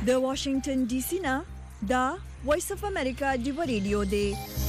د واشنگټن ډي سي نه دا وایس اف امریکا دی ریډیو دی.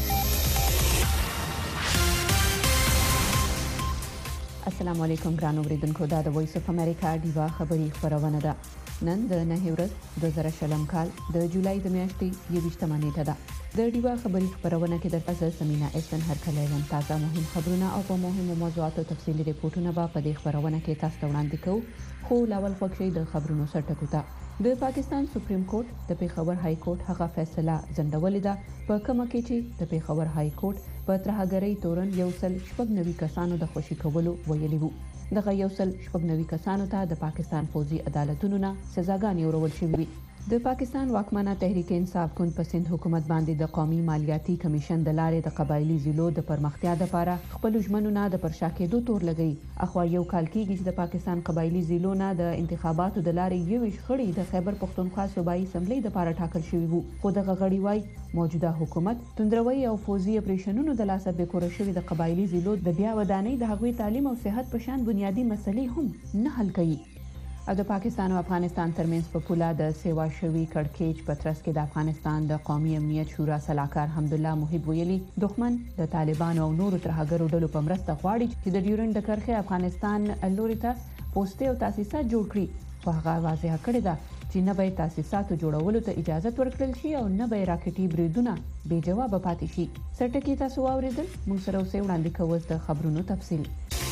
السلام علیکم ګرانو اوریدونکو، دا د وایس اف امریکا دی خبری خبرونه ده. نن د 9 ورځ 2020 کال د جولای د میاشتې 21 نیټه ده. د دیوا خبری خبرونه کې د تاسو سمینا اسن هر کله len تازه مهم خبرونه او په مهمو موضوعاتو تفصیلی ریپورتونه به په دې خبرونه کې تاسو ته وړاندې کوو. خو لاول خوښي د خبرونو سرټکو ته د پاکستان سپریم کورټ د پیښور های کورټ هغه فیصله ځنډولې ده په کومه کې چې د پیښور های کورټ په ترهګرۍ تورن یو سل شپږ نوي کسانو د خوشي کولو ویلي وو. دغه یو سل شپږ نوي کسانو ته د پاکستان فوجي عدالتونو نه سزاګانې ورول شوې وي. د پاکستان واکمنه تحریک انصاف کون په سند حکومت باندې د قومي مالیاتي کمیشن د لارې د قبایلی ضلعو د پرمختیا لپاره خپل ژمنونه د پرشا کېدو تور لګي. اخوا یو کال کېږي چې د پاکستان قبایلی ضلعو نه د انتخاباتو د لارې یو شخړې د خیبر پختونخوا صوبایي اسمبلی لپاره ټاکل شوی وو. خو دغه غړي وای موجوده حکومت توندروي او فوزي اپریشنونو د لاسه به کور شوی د قبایلی ضلعو د بیا ودانۍ د هغوی تعلیم او صحت په شان بنیادی مسلې هم نه حل کوي. او د پاکستان او افغانستان ترمنځ په پوله د سیوا شوی کړکېچ په ترڅ کې د افغانستان د قومي امنیت شورا سلاکار حمدالله محب ویلي دښمن د طالبانو او نورو ترهګرو ډلو په مرسته غواړي چې د ډیورنډ د کرښې افغانستان لوري ته پوسټي او تاسیسات جوړ کړي. خو هغه واضح کړی ده چې نه به تاسیساتو جوړولو ته اجازه ورکړل شي او نه به راکټي بریدونه بې جواب پاتې شي. سرټکی تاسو واوریدل، موږ سره اوسې وړاندې کوو د خبرونو تفصیل.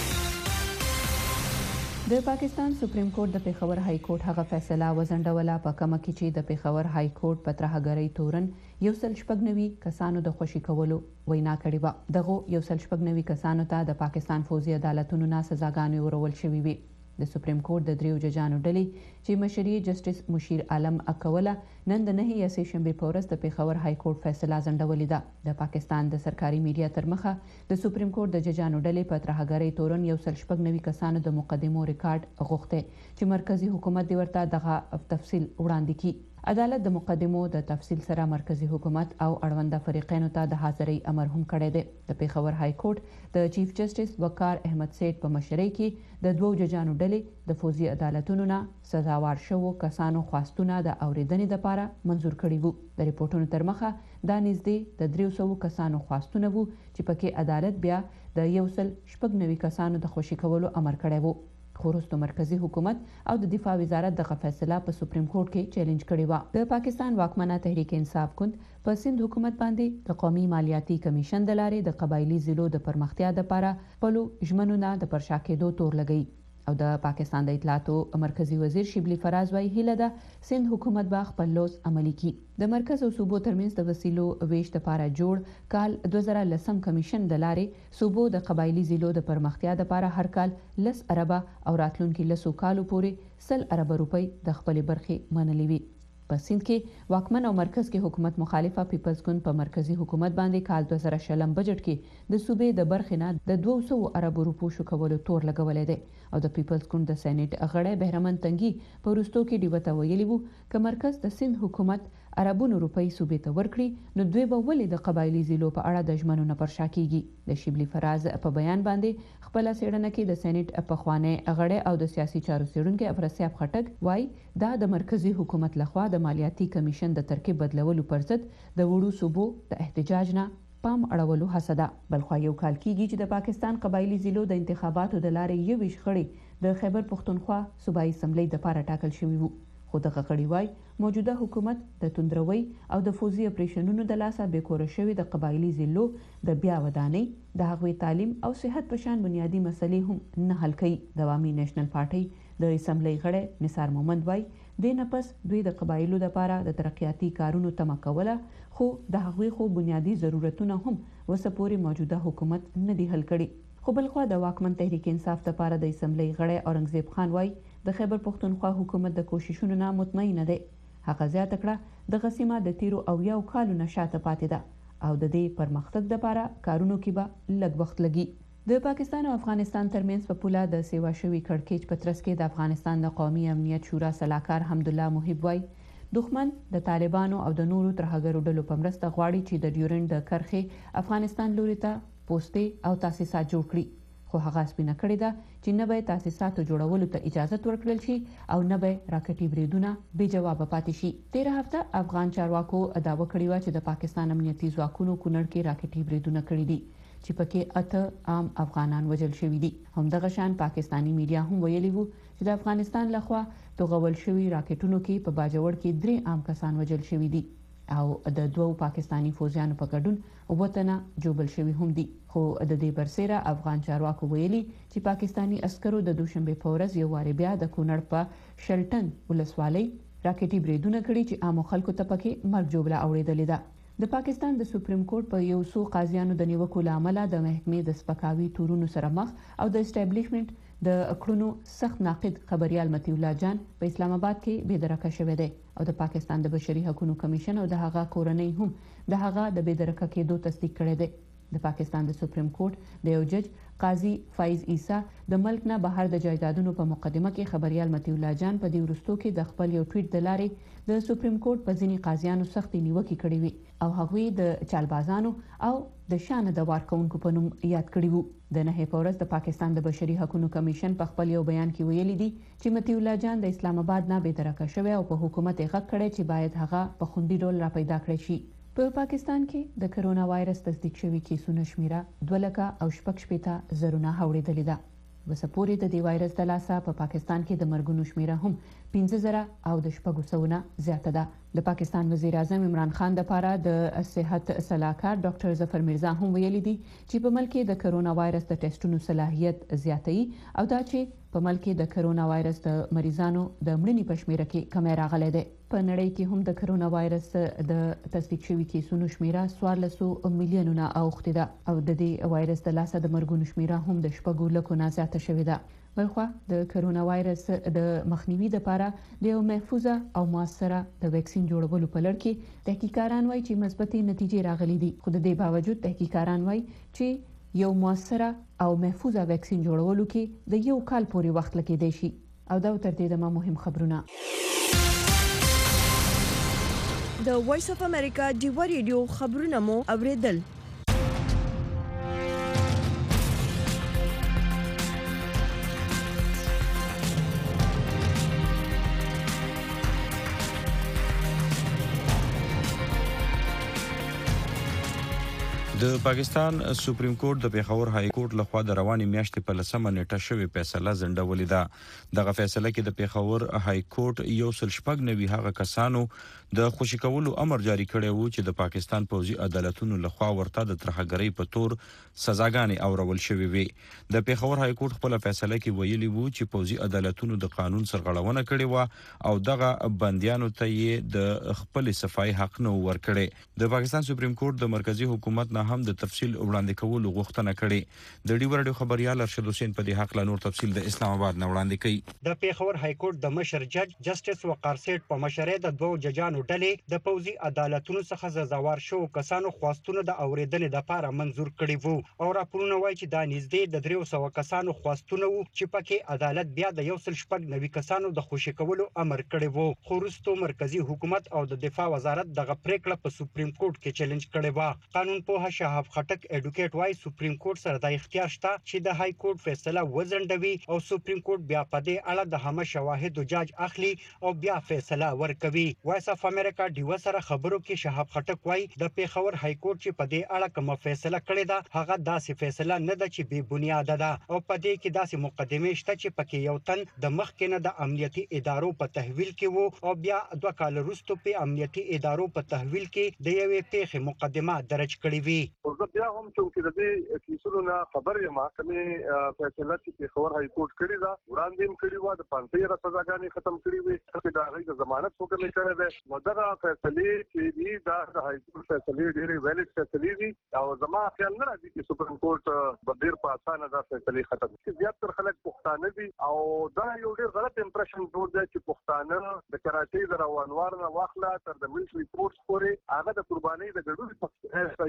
د پاکستان سپریم کورټ د پیښور های کورټ هغه فیصله وزنډوله په کومه کې چې د پیښور های کورټ په ترهګرۍ تورن یو سل شپږ نوي کسانو د خوشي کولو وینا کړې وه. دغه یو سل شپږ نوي کسانو ته د پاکستان فوجي عدالتونو نه سزاګانې ورول شوې وي. د سپریم کورټ د دریو ججانو ډلې چې مشري جسټس مشیر عالم اکوله نن د 9 شنبه په ورځ د پیښور های کورټ فیصله ځنډولې ده. د پاکستان د سرکاري میډیا تر مخه د سپریم کورټ د ججانو ډلې په ترهګرۍ تورن یو سل شپږ نوي کسانو د مقدمو ریکارډ غوښته چې مرکزی حکومت دی ورته دغه تفصیل وړاندې کړي. عدالت د مقدمو د تفصیل سره مرکزی حکومت او اړونده فریقینو ته د حاضرۍ امر هم کړی دی. د پیښور های کورټ د چیف جسټس وقار احمد سید په مشرۍ کې د دوو ججانو ډلې د فوجي عدالتونو نه سزاوار شوو کسانو خواستونه د اوریدنې لپاره منزور کړي وو. د ریپورتونو تر مخه دا نږدې د 300 کسانو خواستونه وو چې پکې عدالت بیا د یو سل شپږ نوي کسانو د خوشي کولو امر کړی وو. خو وروسته مرکزی حکومت او د دفاع وزارت دغه فیصله په سپریم کورټ کې چیلنج کړې و. د پاکستان واکمنه تحریک انصاف کون په سند حکومت باندې د قومي مالیاتي کمیشن د لارې د قبایلی ضلعو د پرمختیا لپاره خپل ژمنونه د پرشا کېدو تور لګي. او د پاکستان د اطلاعاتو مرکزی وزیر شبلی فراز وايي هیله ده سند حکومت به خپل لوز عملی کړي. د مرکز او صوبو ترمنځ د وسیلو ویش لپاره جوړ کال 2010 کمیشن د لارې صوبو د قبایلی ضلعو د پرمختیا لپاره هر کال 10 اربه او راتلونکي 10 کالو پورې 100 اربه روپۍ د خپل برخې منلې وي. په سند کې واکمن او مرکز کې حکومت مخالفه پیپلز ګوند په مرکزی حکومت باندې کال 2020 بجټ کې د صوبې د برخې نه د 200 اربو روپو شو کولو تور لګولې ده. او د پیپلز ګوند د سېنات غړی بهرمن تنګي په وروستو کې دیوته ویلي وو چې مرکز د سند حکومت اربونو روپۍ صوبې ته ورکړي نو دوی به ولې د قبایلی ضلعو په اړه د ژمنو نه پرشا کیږي. د شبلی فراز په بیان باندې خپل سیړنه کې د سېنات په خوانه غړی او د سیاسي چارو څېړونکو افراسیاب خټک وای دا د مرکزی حکومت لخوا د مالیاتي کمیشن د ترکیب بدلولو پر ضد د وړو صوبو د احتجاج نه پام اړولو هڅه ده. بلخو یو کال کېږي چې د پاکستان قبایلی ضلعو د انتخاباتو د لارې یو شخړې د خیبر پختونخوا صوبایي اسمبلی لپاره ټاکل شوی وو. خو دغه غړي وای موجوده حکومت د توندروي او د فوزي اپریشنونو د لاسه به کور شوی د قبایلی ضلعو د بیا ودانۍ د هغوی تعلیم او صحت په شان بنیادی مسلې هم نه حل کوي. د عوامي نېشنل پارټي د اسمبلی غړی نثار محمد وای د نفس دوی د قبایلو لپاره د ترقیاتي کارونو تمه کوله خو د هغوی خو بنیادی ضرورتونه هم وسپوري موجوده حکومت نه دی حل کړي. خو بلخوا د واکمن تحریک انصاف لپاره د اسمبلی غړی اورنګزیب خان وای د خیبر پختونخوا حکومت د کوششونو نه مطمئن دی. هغه زیاته کړه د غسیمه د تیرو او یو کالو نشاته پاتې ده او د دې پرمختګ لپاره کارونو کې به لږ وخت لګي. د پاکستان او افغانستان ترمنځ په پوله د سیوا شوی کړکېچ په ترڅ کې د افغانستان د قومي امنیت شورا سلاکار حمدالله محب وای دښمن د طالبانو او د نورو ترهګرو ډلو په مرسته غواړي چې د ډیورنډ د کرښې افغانستان لوري ته پوسټي او تاسیسات جوړ کړي. خو هغه سپینه کړې ده چې نه به تاسیساتو جوړولو ته اجازه ورکړل شي او نه به راکټي بریدونه بې جواب پاتې شي. 13 هفته افغان چارواکو دعوه کړې و چې د پاکستان امنیتي ځواکونو کونړ کې راکټي بریدونه کړي دي چې پکې 8 عام افغانان وژل شوي دي. همدغه شان پاکستانی میډیا هم ویلي وو چې د افغانستان لخوا توغول شوي راکټونو کې په باجوړ کې 3 عام کسان وژل شوي دي او د 2 پاکستانی فوجیانو په ګډون وطن جوبل شوی هم دي. خو د دې برسره افغان چارواکو ویلي چې پاکستانی عسکرو د دوشنبه په ورځ یو واری بیا د کونړ په شلټن ولسوالۍ راکټي بریدونه کړي چې عام خلکو ته پکې مرګ جوړه اوریدلې ده. د پاکستان د سپریم کورټ په یو څو قاضیانو د نیوکو لامل د محکمې د سپکاوي تورونو سره مخ او د اسټابلیشمنت د کړونو سخت ناقد خبريال متي الله جان په اسلام آباد کې بېدرکه شوی دی او د پاکستان د بشري حقوقو کمیشن او د هغه کورنۍ هم د هغه د بېدرکه کېدو تصدیق کړی دی. د پاکستان د سپریم کورټ د یو جج قاضي فایز عیسی د ملک نه بهر د جایدادونو په مقدمه کې خبريال متي الله جان په دې ورستو کې د خپل یو ټویټ د لارې د سپریم کورټ په ځینی قاضیانو سختي نیوکې کړې وي او هغوی د چالبازانو او د شان د وارکونکو په نوم یاد کړی وو. د نه په ورځ د پاکستان د بشري حقوقو کمیشن په خپل یو بیان کې ویلي دي چې متي الله جان د اسلام آباد نه بېدرکه شوی او په حکومت یې غږ کړی چې باید هغه په خوندي ډول را پیدا کړی شي. په پاکستان کې د کرونا وایرس تصدیق شوی کیسونو شمیره 2,000 زرونه اوریدلې ده. وسپوري د دې وایرس د لاسه په پاکستان کې د مرګونو شمیره هم 15,000 زیاته ده. د پاکستان وزیر اعظم عمران خان د لپاره د صحت صلاحکار ډاکټر ظفر مرزا هم ویلي دي چې په ملک کې د کرونا وایرس د ټیسټونو صلاحیت زیاتوي او دا چې په ملک کې د کرونا وایرس د مریضانو د مړینې په شمیره کې کمی راغلی دی. په نړۍ کې هم د کرونا وایرس د تصدیق شوي کیسونو شمیره 1400 میلیونونه اوښتې ده او د دې وایرس د لاسه د مرګونو شمیره هم د 4 لکو نه زیاته شوې ده. بلخوا د کرونا وایرس د مخنیوي لپاره د یو محفوظه او موثره د ویکسین جوړولو په لړ کې تحقیقاتان وایي چې مثبتې نتیجې راغلي دي. خو د دې باوجود تحقیقاتان وایي چې یو موثره او محفوظه ویکسین جوړولو کې د 1 کال پورې وخت لګیدای شي. او دا تر دې دمه مهم خبرونه. د وایس اف امریکا ډیو ریډیو خبرونه مو اوریدل. د پاکستان سپریم کورټ د پیښور های کورټ لخوا د رواني میاشتې په 10 نیټه شوی فیصله ځنډولې ده. دغه فیصله کې د پیښور های کورټ یو سل شپږ نوي هغه کسانو د خوشی کولو امر جاری کړی وو چې د پاکستان پوځي عدالتونو لخوا ورته د ترهګرۍ په تور سزاګانې اورول شوې وي. د پیښور های کورټ خپل فیصله کې ویلي وو چې پوځي عدالتونو د قانون سرغړونه کړې و او دغه بنديانو ته یې د خپل صفای حق نه ورکړي. د پاکستان سپریم کورټ د مرکزی حکومت نه هم د تفصیل وړاندې کولو غوښتنه کړې. د ډیو رادیو خبريال ارشد حسین په دې حق لا نور تفصیل د اسلام آباد نه وړاندې کړي. د پیښور های کورټ د مشر جج جسټس وقار سیټ په مشرۍ د 2 ججانو ډلې د پوځي عدالتونو څخه سزاوار شو کسانو خواستونه د اوریدنې لپاره منزور کړي وو او راپورونه وایي چې دا نږدې د 300 کسانو خواستونه وو چې پکې عدالت بیا د 190 کسانو د خوشی کولو امر کړی وو. خو وروسته مرکزی حکومت او د دفاع وزارت دغه پریکړه په سپریم کورټ کې چیلنج کړې و. قانون پوه شهاب خټک اډوکیټ وايي سپریم کورټ سره د اختیار شته چې د های کورټ فیصله وځنډوي او سپریم کورټ بیا په دې اړه د هم شواهد جاج اخلي او بیا فیصله ورکوي. وایس اف امریکا ډیو سره خبرو کې شهاب خټک وايي د پیښور های کورټ چې په دې اړه کوم فیصله کړې ده هغه داسې فیصله نه ده چې بې بنیاد ده او په دې کې داسې مقدمه شته چې پکې یو تن د مخکې نه د امنیتي ادارو په تحویل کې وو او بیا 2 کال وروسته په امنیتي ادارو په تحویل کې د یوې پیښې مقدمه درج کړې وي. بیا هم چې د دې کیسونو نه خبر یم کمه فیصله چې پیښور های کورټ کړی دا وړاندې کړی و د 500 سزاګانې ختم کړی وي چې دا غي د ضمانت حکم کړی دی نو دا فیصله چې دی دا د های کورټ فیصله ډېری ویلډ فیصله دي او زما خیال نه راځي چې سپریم کورټ په ډېر په اسانه دا فیصله ختم کړي. زیاتره خلک پښتانه دي او دا یو ډېر غلط امپریشن جوړ دی چې پښتانه د کراچۍ د روانوار نه واخله تر د ملټری فورس پورې هغه د قربانۍ د ګډوډ استعمال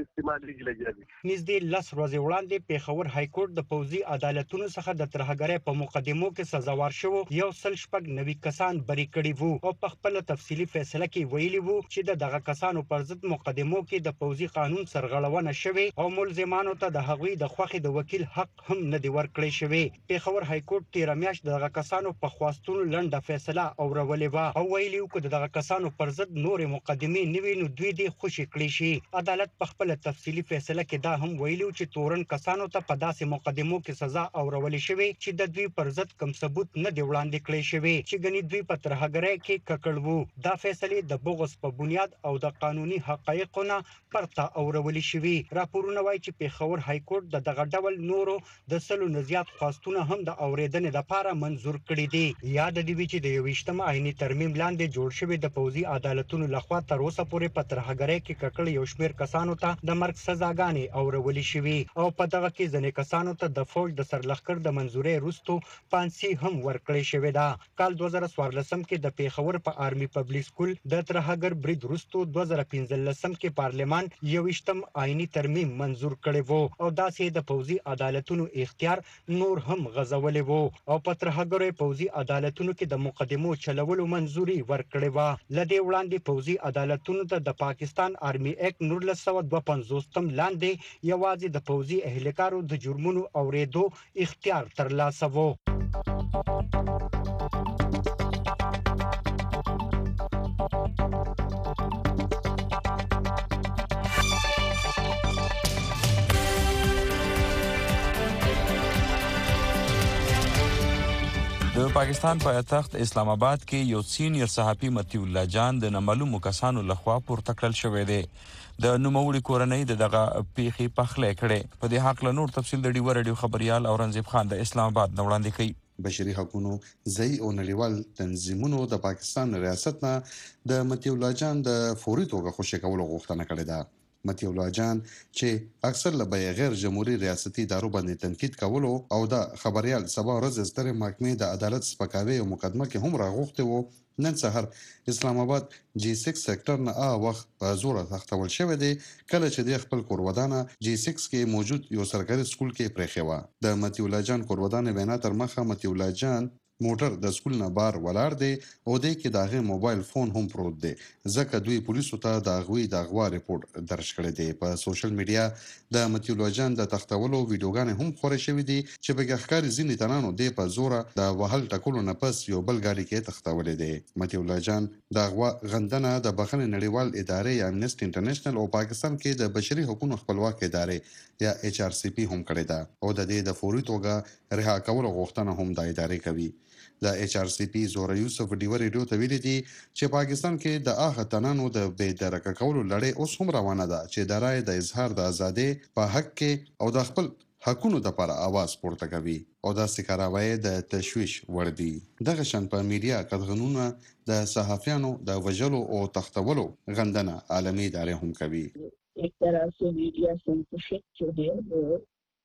لګي لګي دي. نږدې 10 ورځې وړاندې پیښور های کورټ د پوځي عدالتونو څخه د ترهګرۍ په مقدمو کې سزاوار شوو 190 کسان بری کړي وو او په خپل تفصیلی فیصله کې ویلي وو چې دغه کسانو پر ضد مقدمو کې د پوځي قانون سرغړونه شوې او ملزمانو ته د هغوی د خوخي د وکیل حق هم نه دی ورکړی شوی. پیښور های کورټ 13 میاشت دغه کسانو په خواستونو لنډه فیصله اورولې و او ویلي وو چې دغه کسانو پر ضد نور مقدمې نوي نو دوی دې خوشي کړی شي. عدالت په خپل تفصیلی فیصله کې دا هم ویلي وو چې تورن کسانو ته په داسې مقدمو کې سزا اورولې شوې چې د دوی پر ضد کوم ثبوت نه دی وړاندې کړی شوی چې ګنې دوی په ترهګرۍ کې ککړ وو. دا فیصله د بغض په بنیاد او د قانوني حقایقو نه پرته اورولې شوی. راپورونه وایي چې پیښور های کورټ دغه ډول نورو د سلو نه زیات خواستونه هم د اوریدنې لپاره منزور کړي دي. یاد دی چې د 21م آئینی ترمیم لاندې جوړ شوی د پوځي عدالتونو لخوا تر اوسه پورې په ترهګرۍ کې ککړ یو شمېر کسانو ته د مرګ سزاګانې اورولې شوې او په دغه کې ځینې کسانو ته د فوج د سرلښکر د منزورۍ وروسته پانسي هم ورکړې شوې ده. کال 2014 کې د پیښور په آرمي پبلک سکول د ترهګر برید وروسته 2015 کې پارلمان 21م آئینی ترمیم منزور کړی وو او داسې د پوځي عدالتونو اختیار نور هم غځولې وو او په ترهګرۍ پوځي عدالتونو کې د مقدمو چلولو منزوري ورکړې و. لدې وړاندې پوځي عدالتونو ته د پاکستان آرمي ایکټ 1952 لاندې یوازې د پوځي اهلکارو د جرمونو اوریدو اختیار ترلاسه وو. د پاکستان پایتخت اسلام آباد کې یو سینیر صحافي متی الله جان د نامعلومو کسانو لخوا پورته کړل شوی دی. د نوموړي کورنۍ دغه پیښې پخلی کړې. په دې حق له نور تفصیل د ډیوه رادیو خبريال اورنګزیب خان د اسلام آباد نه وړاندې کوي. بشري حقوقو ځای او نړیوال تنظیمونو د پاکستان ریاست نه د متی الله جان د فوري توګه خوشی کولو غوښتنه کړې ده. متی الله جان چې اکثر له غیر جمهوریت ریاستي ادارو باندې تنقید کولو او د خبريال سبا ورځ ستر محکمې د عدالت سپکاوي او مقدمه کې هم راغوښته وو. نن سحر اسلام آباد G6 سېکټر نه وخت په زور تختول شوی دی کله چې د خپل کورودانه G6 کې موجود یو سرکاري سکول کې پرېخي و. د متی الله جان کورودانه وینا تر مخه متی الله جان موټر د سکول نه بار ولاړ دی او د کې داغه موبایل فون هم پروت دی ځکه دوی پولیسو ته د غوي د غوا ریپورت درج کړی دی. په سوشل میډیا د متی الله جان د تختولو ویډیوګانې هم خوري شوې دي چې په ښکاری ځینې تنانو دی په زور د وهل ټکولو نه پس یو بل ګاډي کې تختولې دی. متی الله جان د غوا غندنه د بخښنې نړیوال ادارې یا امنیسټي انټرنیشنل او پاکستان کې د بشري حقوقو خپلواک ادارې یا HRCP هم کړی ده او د دې د فوري توګه رها کولو غوښتنه هم د ادارې کوي. د HRCP زوره یوسف ډیوه ریډیو ته ویلي دي چې پاکستان کې د هغه تنانو د بې درکه کولو لړۍ اوس هم روانه ده چې د رای د اظهار د ازادۍ په حق کې او د خپل حقونو لپاره आवाज پورته کوي او دا سکاراوي د تشويش ور دي. دغه شان په میډیا قدغنونه د صحافیانو د وجلو او تختولو غندنه عالمي ادارې هم کوي. एक तरह से मीडिया सेंसरशिप जो है वो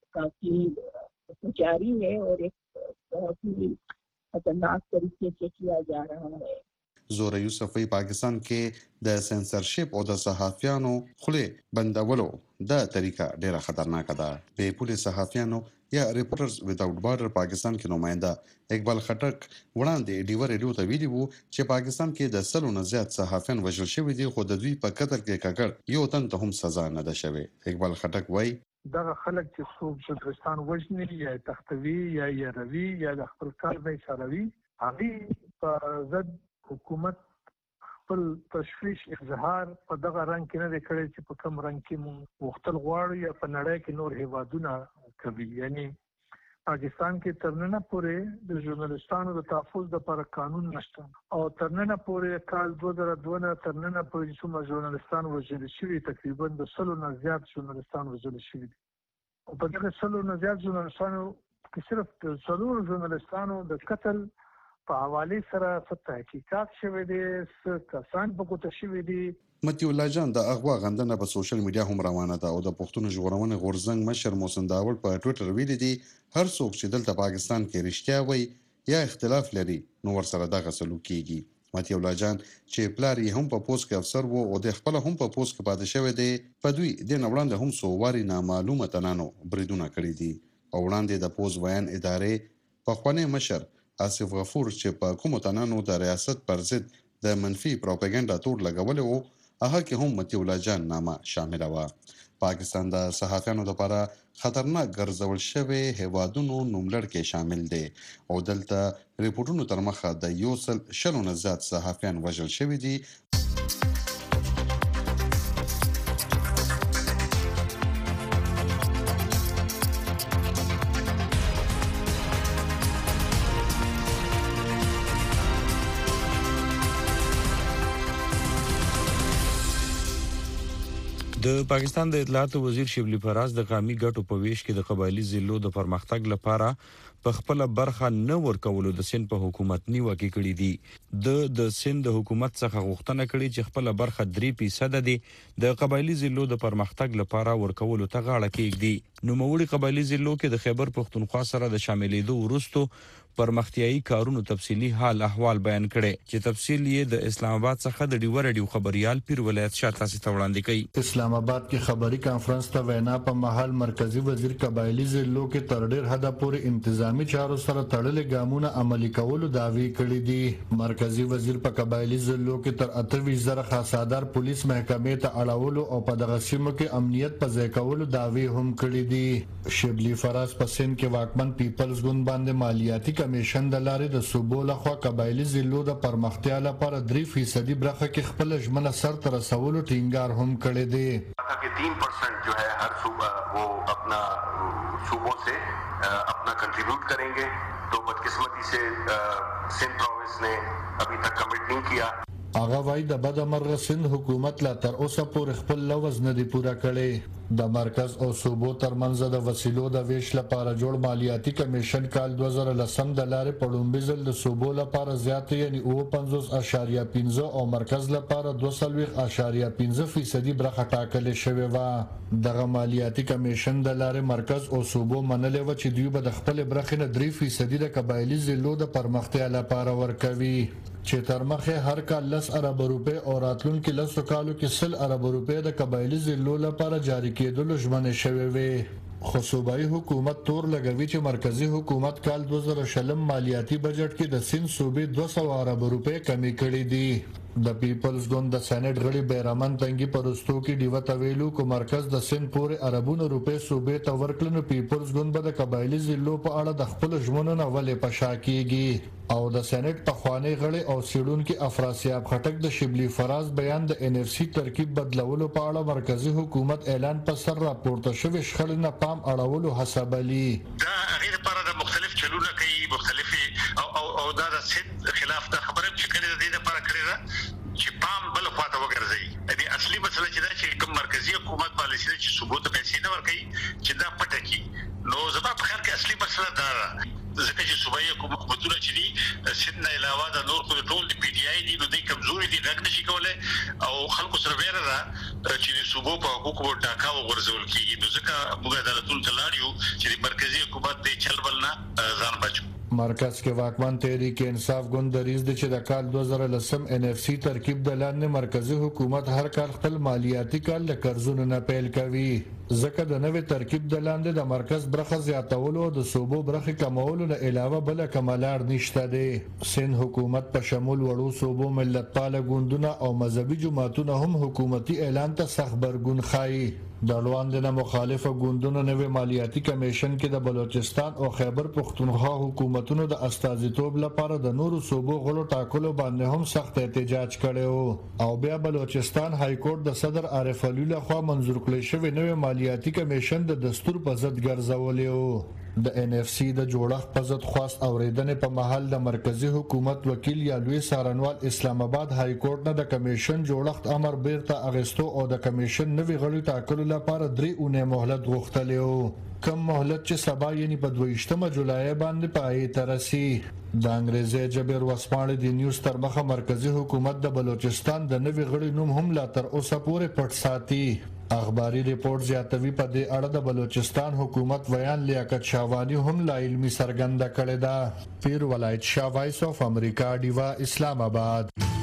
काफी जारी है और एक बहुत ही खतरनाक तरीके से किया जा रहा है. زوره یوسف پاکستان کې د سنسرشپ او د صحافیانو خله بندولو دا طریقه ډیره خطرناکه ده. به پولیس صحافیانو یا ریپورټرز ویداوټ بارډر پاکستان کې نماینده اقبال خټک وړاندې ډیوه ریډیو ته ویلي وو چې پاکستان کې د سلو نه زیات صحافیان وژل شوي دي خو د دوی په قتل کې ککړ یو تن ته هم سزا نه ده شوې. اقبال خټک وایي دغه خلک چې څوک ژورنالستان وژني یا تختوي یا یاروي یا د خپل کار نه اشاروي هغه په ضد حکومت خپل تشویش اظهار په دغه رنګ کې نه دی کړی چې په کوم رنګ کې مو وختل غواړي یا په نړۍ کې نور هیوادونه کوي. یعنی پاکستان کې ترننه پورې د ژورنالستانو د تحفظ لپاره قانون نشته او ترننه پورې کال 2002 ترننه پورې څومره ژورنالستان وژل شوي تقریبا د سلو نه زیات ژورنالستان وژل شوي دي او په دغه سلو نه زیات ژورنالستانو کې صرف د څلور ژورنالستانو د قتل په حواله سره تحقیقات شوه دي کسان په کوته شوه دي. متی الله جان د اغوا غندنه په سوشل میډیا هم روانه ده او د پښتون ژغورنې غورزنګ مشر محسن داول په ټوئیټر ویلي دي هر څوک چې دلته پاکستان کې رښتیا وایي یا اختلاف لري نو ورسره دغه سلوک کیږي متي الله جان چې پلار یې هم په پوسټ کې افسر وو او د خپل هم په پوسټ کې پاتې شوی دی په دوی د وړاندې هم سو واري نامعلومه تنانو بریدونه کړی دي او وړاندې د پوز ویان ادارې په خوانې مشر آصف غفور چې په کوم تنانو د ریاست پر ضد د منفي پروپاګاندا تور لګولې وو هغه کې هم متي الله جان نامه شامل و پاکستان د صحافیانو لپاره خطرناک ګرځول شوی هیوادونو نوملړ کې شامل دي او دلته ریپورتونو تر مخه د یوسل شلونه زیات صحافیان وژل شوی دي د پاکستان د اطلاعات وزیر شبلی فراز د قومي ګټو په ویش کې د قبایلی ضلعو د پرمختګ لپاره په خپل برخه نه ورکولو د سند په حکومت نیوکه کړې دي د سند د حکومت څخه غوښتنه کړې چې خپل برخه 3% دي د قبایلی ضلعو د پرمختګ لپاره ورکولو ته غاړه کېږدي نو موړي قبایلی ضلعو کې د خیبر پختونخوا سره د شاملېدو وروسته پرمختیايي کارونو تفصيلي حال احوال بیان کړي چې تفصیل یې د اسلام آباد څخه د ډیو رادیو خبريال پیر ولایت شاته سي وړاندې کړي اسلام آباد کې خبري کانفرنس ته وینا په محل مرکزی وزیر قبایلی ضلعو کې تر ډیر حد پورې انتظامی چارو سره تړلې ګامونه عملي کولو دعوی کړې دي مرکزی وزیر په قبایلی ضلعو کې تر 28,000 خاصادار پولیس محکمې ته اړولو او په دغه سیمو کې امنیت په ځای کولو دعوی هم کړې دي شبلی فراز په سند کې واکمن پیپلز ګوند باندې مالیاتي کمیشن د لارې د صوبو لخوا قبایلی ضلعو د پرمختیا لپاره 3% برخه کې خپل ژمنه سر ته رسولو ټینګار هم کړی دی 3% जो है हर सूबा वो अपना सूबों से अपना कंट्रीब्यूट करेंगे तो बदकिस्मती से सिंध प्रोविंस ने अभी तक कमिट नहीं किया هغه وای د بدمرغه سند حکومت لا تر اوسه پورې خپل لوز نه دی پورا کړي د مرکز او صوبو ترمنځ د وسیلو د ویش لپاره جوړ مالیاتي کمیشن کال 2010 د لارې پړومبي ځل د صوبو لپاره زیات یعنی 50.5 او مرکز لپاره 2.5% برخه ټاکلې شوې و دغه مالیاتي کمیشن د لارې مرکز او صوبو منلې و چې دوی به د خپل برخه نه 3% د قبایلی ضلعو د پرمختیا لپاره ورکوي چې تر مخه هر کال 10 ارب روپے او راتلونکو 10 کالو کې 100 ارب روپے د قبایلی ضلعو لپاره جاری کېدل ژمنه شوې وي خو صوبایي حکومت تور لګوي چې مرکزی حکومت کال 2020 مالیاتي بجټ کې د سند صوبې 200 ارب روپے کمی کړې دي د پیپلز ګوند د سېنات غړي بیرمن تنګي پرستو کې دیوته ویلو کو مرکز د سند پورې اربونو روپے صوبې ته ورکلنو پیپلز ګوند به د قبایلی ضلعو په اړه د خپل ژمنو نه ولې پشا کیږي او د سېنات په خواني غړي او سیډونکو افراسیاب خټک د شبلی فراز بیان د ان اف سی ترکیب بدلولو په اړه مرکزی حکومت اعلان په سر راپورته شوی شخړې نه پام اړولو حسابلی دا غیر پر د مختلف چلونه کوي مختلفي او دا د سند خلاف د خبره چې کړي د دې لپاره کړی دا چې پام بل خواته وګرځي دې اصلي مسله چې دا چې کوم مرکزی حکومت پالیسي چې ثبوت پیسې نه ورکړي چې دا پټه کی نو زما په خیال کې اصلي مسله دا ده ځکه چې صوبایي حکومتونه چې دي سند نه علاوه د نور ټول د پی ډی آی دي نو د کمزوري دي غږ نشي کولای او خلکو سره ویره ده چې د صوبو په حقوقو ټاکا وغورځول کیږي نو ځکه موږ عدالتونو ته لاړ یو چې د مرکزی حکومت د چلبل نه ځان بچو مرکز کې واکمن تحریک انصاف ګوند دریز د چې د کال 2010 ان اف سی ترکیب د لاندې مرکزی حکومت هر کال خپل مالیاتي کال له قرضونو نه پیل کوي ځکه د نوې ترکیب د لاندې د مرکز برخه زیاتولو او د صوبو برخه کمولو نه علاوه بل کمالار نشته دي سند حکومت په شمول وړو صوبو ملتپاله ګوندونه او مذهبي جماعتونه هم حکومتي اعلان ته سخت برګون خایي د لوند نه مخالفه ګوندونو نوې مالیاتي کمیشن کې د بلوچستان او خیبر پختونخوا حکومتونو د استازیتوب لپاره د نورو صوبو غړو ټاکلو باندې هم سخت احتجاج کړي او بیا بلوچستان های کورټ د صدر عارف علي لخوا منظور کړی شوی نوې مالیاتي کمیشن د دستور په ضد ګرځولې د ان اف سی د جوړښت په ضد خواست اوریدنې په محل د مرکزی حکومت وکیل یا لوی سارنوال اسلام آباد های کورټ نه د کمیشن جوړښت امر بیرته اغستو او د کمیشن نوې غړي ټاکلو لپاره 3 اونۍ مهلت غوښتلې کم مهلت چې سبا یعنی په 22 جولای باندې پای ترسي د انګریزي جبر وسپاړې د نیوز تر مخه مرکزی حکومت د بلوچستان د نوې غړي نوم هم لا تر اوسه پورې پټ ساتي اخباري ریپورت زیاتوي په دې اړه د بلوچستان حکومت ویان لیاقت شاوانی هم لا علمي سرګنده کړی دا پیر ولایت شاه وایس اف امریکا دیوا اسلام آباد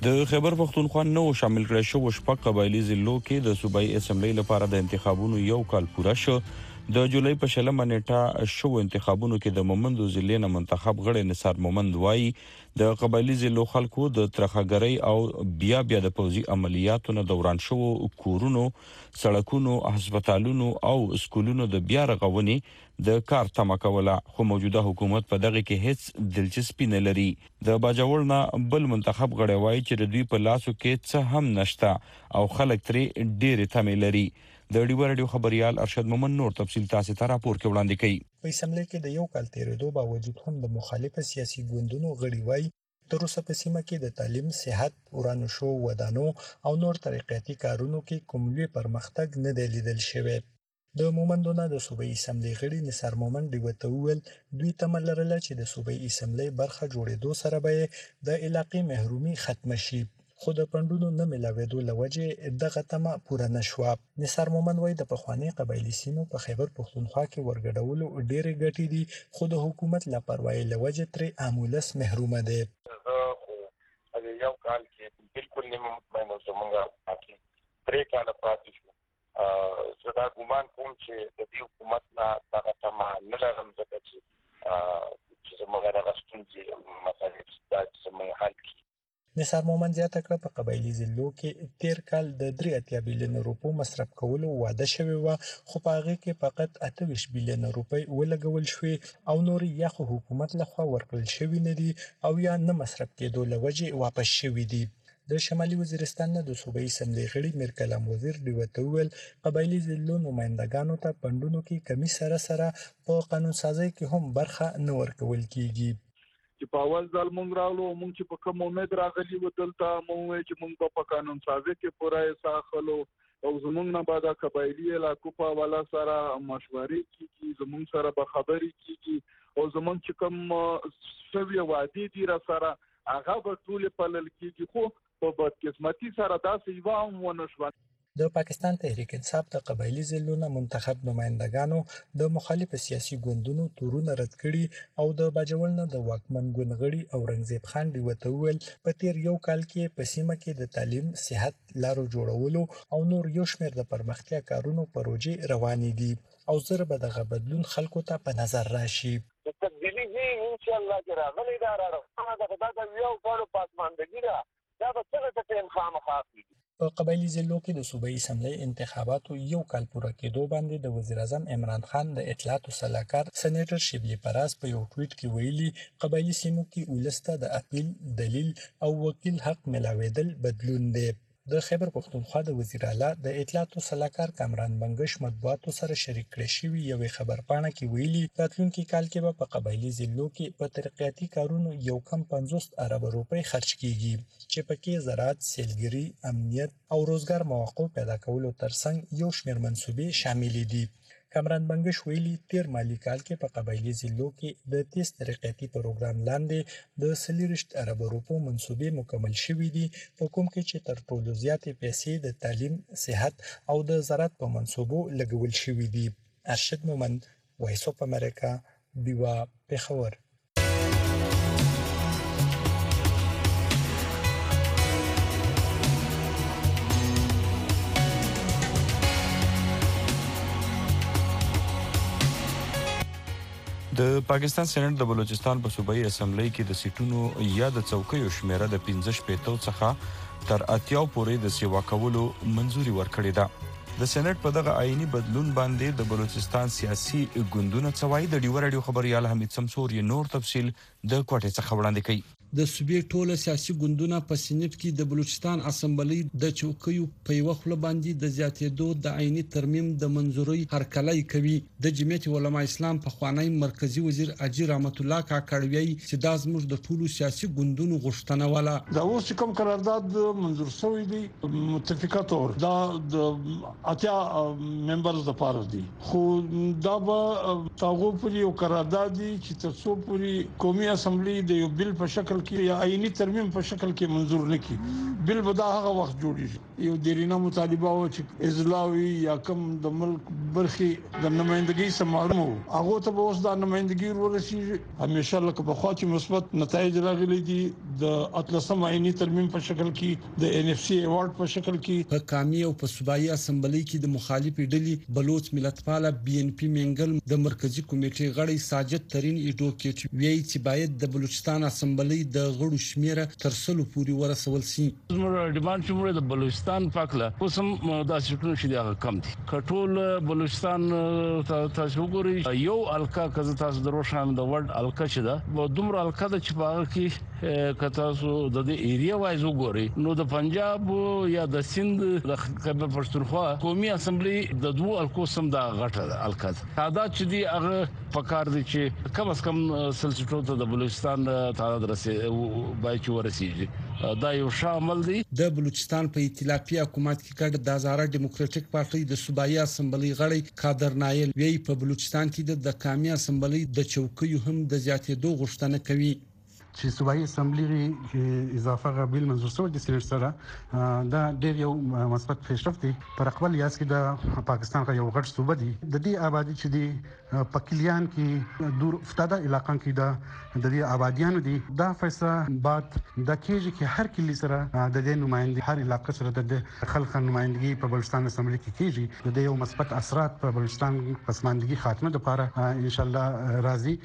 د خیبر پختونخوا نو شامل کړی شو شپږ قبایلی ضلعو کې د صوبایي اسمبلی لپاره د انتخابونو یو کال پوره شو. د جولای په 16 نیټه شو انتخابونو کې د مومندو ضلع نه منتخب غړي نثار مومند وایي د قبایلی ضلعو خلکو د ترخګرۍ او بیا د پوځي عملیاتو نه دوران شو کورونو، سړکونو، هسپتالونو او سکولونو د بیا رغونې د کار تمه کوله، خو موجوده حکومت په دغه کې هیڅ دلچسپي نه لري. د باجوړ نه بل منتخب غړی وایي چې د دوی په لاسو کې څه هم نشته او خلک ترې ډېرې تمې لري. د ډیو رادیو خبريال ارشد مومن نور تفصیل تاسو ته راپور کې وړاندې کوي. په اسمبلی کې د یو کال تیرېدو باوجود هم د مخالفه سیاسي ګوندونو غړي وایي تر اوسه په سیمه کې د تعلیم، صحت، ورانو شو ودانو او نور ترقیاتي کارونو کې کوم لوی پرمختګ نه دی لیدل شوی. د مومندو نه د صوبایي اسمبلی غړي نثار مومند ډیوته وویل دوی تمه لرله چې د صوبایي اسمبلی برخه جوړېدو سره به د علاقې محرومي ختم شي، خو د پندونو نه ملاوېدو لوجه دغه تمه پوره نشوه. نثار مومند وایي د پخواني قبایلی سیمو په خیبر پختونخوا کې ورګډولو ډېرې ګټې دي، خو د حکومت لاپروايي لوجه ترې عامولس محرومه دی. یو کال کې بالکل نیمه مطمئنه زمونږ حاکم 3 کاله پاتې شو. زه دا ګومان کوم چې د دې حکومت نه دغه تمه نه لرم ځکه چې زموږ دغه ستونزې مسایل باید زموږ حل کړي. نثار مومند زیاته کړه په قبایلی ضلعو کې تیر کال د 83 بلیون روپو مصرف کولو وعده شوی و، خو په هغه کې فقط 28 بلیون روپۍ ولګول شوې او نور یا خو حکومت لخوا ورکړل شوی نه دي او یا نه مصرف کېدو لوجه واپس شوی دي. د شمالي وزیرستان نه د صوبایي اسمبلی غړي میر کلام وزیر ډیوته وویل قبایلی ضلعو نمائندګانو ته پندونو کې کمی سره په قانون سازي کې هم برخه نه ورکول کیږي. چې په اول ځل مونږ راغلو مونږ چې په کوم امید راغلي و دلته مونږ چې مونږ په قانون سازي کې پوره حصہ اخلو او زمونږ نه بعد قبایلی علاقو په حواله سره مشورې کیږي، زمونږ سره به خبرې کیږي او زمونږ چې کوم سوي وعده دي را سره هغه به ټول پلل کیږي، خو په بدقسمتي سره داسې یو هم ونه شو. د پاکستان تحریک انصاف د قبایلی ضلعو نه منتخب نمائندګانو د مخالف سیاسي ګوندونو تورونه رد کړي او د باجوړ نه د واکمن ګوند غړي اورنګزیب خان ډیوته وویل په تیر یو کال کې په سیمه کې د تعلیم، صحت، لارو جوړولو او نور یو شمېر د پرمختیا کارونو پروژې روانې دي او زر به دغه بدلون خلکو ته په نظر راشي. د تبدیلی دي ان شاء الله چې راغلي دا راغله دا یو کال پاسماندګي دا به څنګه ته انخام خاصي. په قبایلی ضلعو کې د صوبایي اسمبلی انتخاباتو یو کال پوره کېدو باندې د وزیر اعظم عمران خان د اطلاعاتو سلاکار سېنیټر شبلی پراس په یو ټویټ کې ویلي قبایلی سیمو کې ولسته د اپیل، دلیل او وکیل حق ملاوېدل بدلون دی. د خیبر پختونخوا د وزیر اعلی د اطلاعاتو سلاکار کامران بنگش مطبوعاتو سره شریک کړی شوی یو خبرپاڼه کې ویلي راتلونکي کال کې به په قبایلی ضلعو کې په ترقیاتي کارونو یو کم 50 ارب روپۍ خرج کیږي چې پکې زراعت، سیلګري، امنیت او روزګار مواقع پیدا کولو ترڅنګ یو شمېر منصوبې شامل دي. کامران بنگش ویلي تیر مالی کال کې په قبایلی ضلعو کې د 30 ترقیاتي پروګرام لاندې د 40 ارب روپو منصوبې مکمل شوې دي په کوم کې چې تر ټولو زیاتې پیسې د تعلیم، صحت او د زراعت په منصوبو لګول شوې دي. ارشد مومند، وایس اف امریکا، بیوا، پېښور. د پاکستان سېنات د بلوچستان په صوبایي اسمبلی کې د سیټونو یا د څوکیو شمیره د 15 څخه تر 80 پورې د سیوا کولو منځوري ورکړې ده. د سېنات په دغه آئینی بدلون باندې د بلوچستان سیاسي ګوندونو څوای د ډیو رادیو خبريال حمید سمسور نور تفصیل د کوټې څخه وړاندې کوي. د صوبې ټوله سیاسي ګوندونه په سېنات کې د بلوچستان اسمبلی د چوکیو په یو خل باندې د زیاتېدو د عیني ترمیم د منځوري هرکلای کوي. د جمعیت علماء اسلام په خوانی مرکزی وزیر اجي رحمت الله کاکړوي چې دا زموږ د ټولو سیاسي ګوندونو غوښتنه ولا دا اوس کوم قرارداد منظور شوی دی متفقه تور دا د اتیا ممبرز د پاره دي، خو دا به تاغو پوری او قرارداد دي چې تاسو پوری قومي اسمبلی د یو بل په شکل شکل کې یا آئینی ترمیم په شکل کې منظور نه کی بل بدا هغه وخت جوړیږي یو دیرینه مطالبه و چې اضلاعي یا کم د ملک برخي د نمائندګۍ سمارمو هغه ته اوس د نمائندګۍ ورسیږي همیشه لکه په خوا چې مثبت نتایج راغلي دي د اتلسم آئینی ترمیم په شکل کې د ان اف سی ایوارډ په شکل کې په قومي او په صوبایي اسمبلی کې د مخالفې ډلې بلوچ ملتپاله بي ان پی منګل د مرکزی کمیټې غړي ساجد ترين ایډوکیټ وی چې باید د بلوچستان اسمبلی د غړو شمیره تر سلو پورې ورسول شي زموږ ډیماند چې موږ د بلوچستان پاکله اوسم د سټونو شي دا کم دي کټول بلوچستان تاسو وګورئ یو الکا کزه تاسو دروښان د ورډ الکا چې دا دومره الکا د چپاغه کې کتاسو د ایریا وایز وګورئ نو د پنجاب یا د سند د خیبر پښتونخوا قومي اسمبلی د دوه الکو سم د غټه الکا تعداد چې دی هغه پکار دي چې کم از کم سلسټو ته د بلوچستان تعداد رسې بای چې ورسیږي دا یو شامل دی د بلوچستان په ائتلافي حکومت کې ګډ د هزاره ډیموکراټک پارټي د صوبایي اسمبلی غړي قادر نایل وی په بلوچستان کې د قومي اسمبلی د چوکیو هم د زیاتېدو غوښتنه کوي چې صوبایي اسمبلی کې اضافه غبیل منظور شو د سینټ سره دا ډېر یو مثبت پیشرفت دی پر خپل یاس کې د پاکستان کا یو غټ صوبه دی د دې آبادی چې دی پکلیان کې دور افتاده علاقو کې د دې آبادیانو دي دا فیصله بعد د کېږي چې هر کلی سره د دې نمائندګي هر علاقې سره د خلک نمائندګي په بلوچستان اسمبلی کې کېږي د دې یو مثبت اثرات په بلوچستان پسماندګي خاتمه لپاره ان شاء الله راځي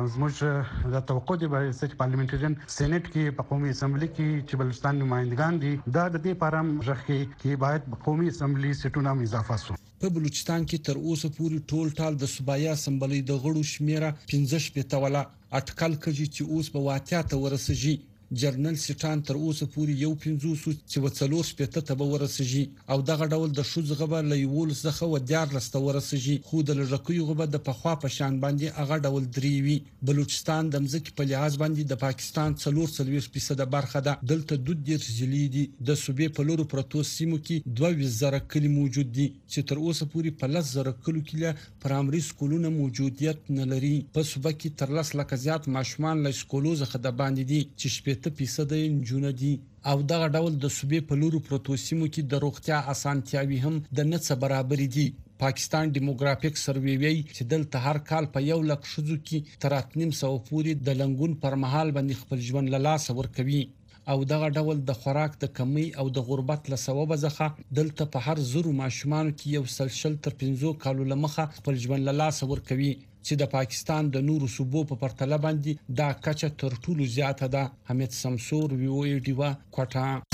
زموږ د توقع دی چې پارلیمنټریان سېنات کې په قومي اسمبلی کې چې بلوچستان نمائندګان دي دا د دې لپاره ځکه کې باید قومي اسمبلی سټونه اضافه شي په بلوچستان کې تر اوسه پورې ټول ټال د صوبایي اسمبلی د غړو شمیره 15 ولا اټکل کړي چې اوس په واقعیا ته ورسېږي جرنل سټان تر اوسه پورې یو 15 چې وڅلور شپته ته ورسېږي او دغه ډول د شوز غبر لېول څخه و دیار لسته ورسېږي خو د لږکوي غبر د پخوا په شان باندې هغه ډول دریوي بلوچستان د مځکې په لحاظ باندې د پاکستان 43% برخه ده دلته د دې ځلې دي د صوبې په لورو پروتو سیمو کې 2000 کلی موجود دي چې تر اوسه پورې په 1000 کلو کې پرایمري سکولونه موجودیت نه لري په صوبه کې تر 10 لک زیات ماشومان له سکولو څخه د باندې دي چې 70% جون دي او دغه ډول د صوبې په لورو پروتو سیمو کې د روغتیا اسانتیاوي هم د نڅ برابر دي پاکستان ډیموګرافیک سروې وی چې دلته هر کال په 1 لک شذو کې تر 800 پورې د لنګون پر مهال باندې خپل ژوند له لاس ورکوي او دغه ډول د خوراک د کمی او د غربت له سبب ځخه دلته په هر زرو ماشومان کې یو سلسل تر 15 کالو لمخه خپل ژوند له لاس ورکوي چې د پاکستان د نورو صوبو په پرتله باندې دا کچه تر ټولو زیاته ده حمید سمسور وی او ای ډیوا کوټه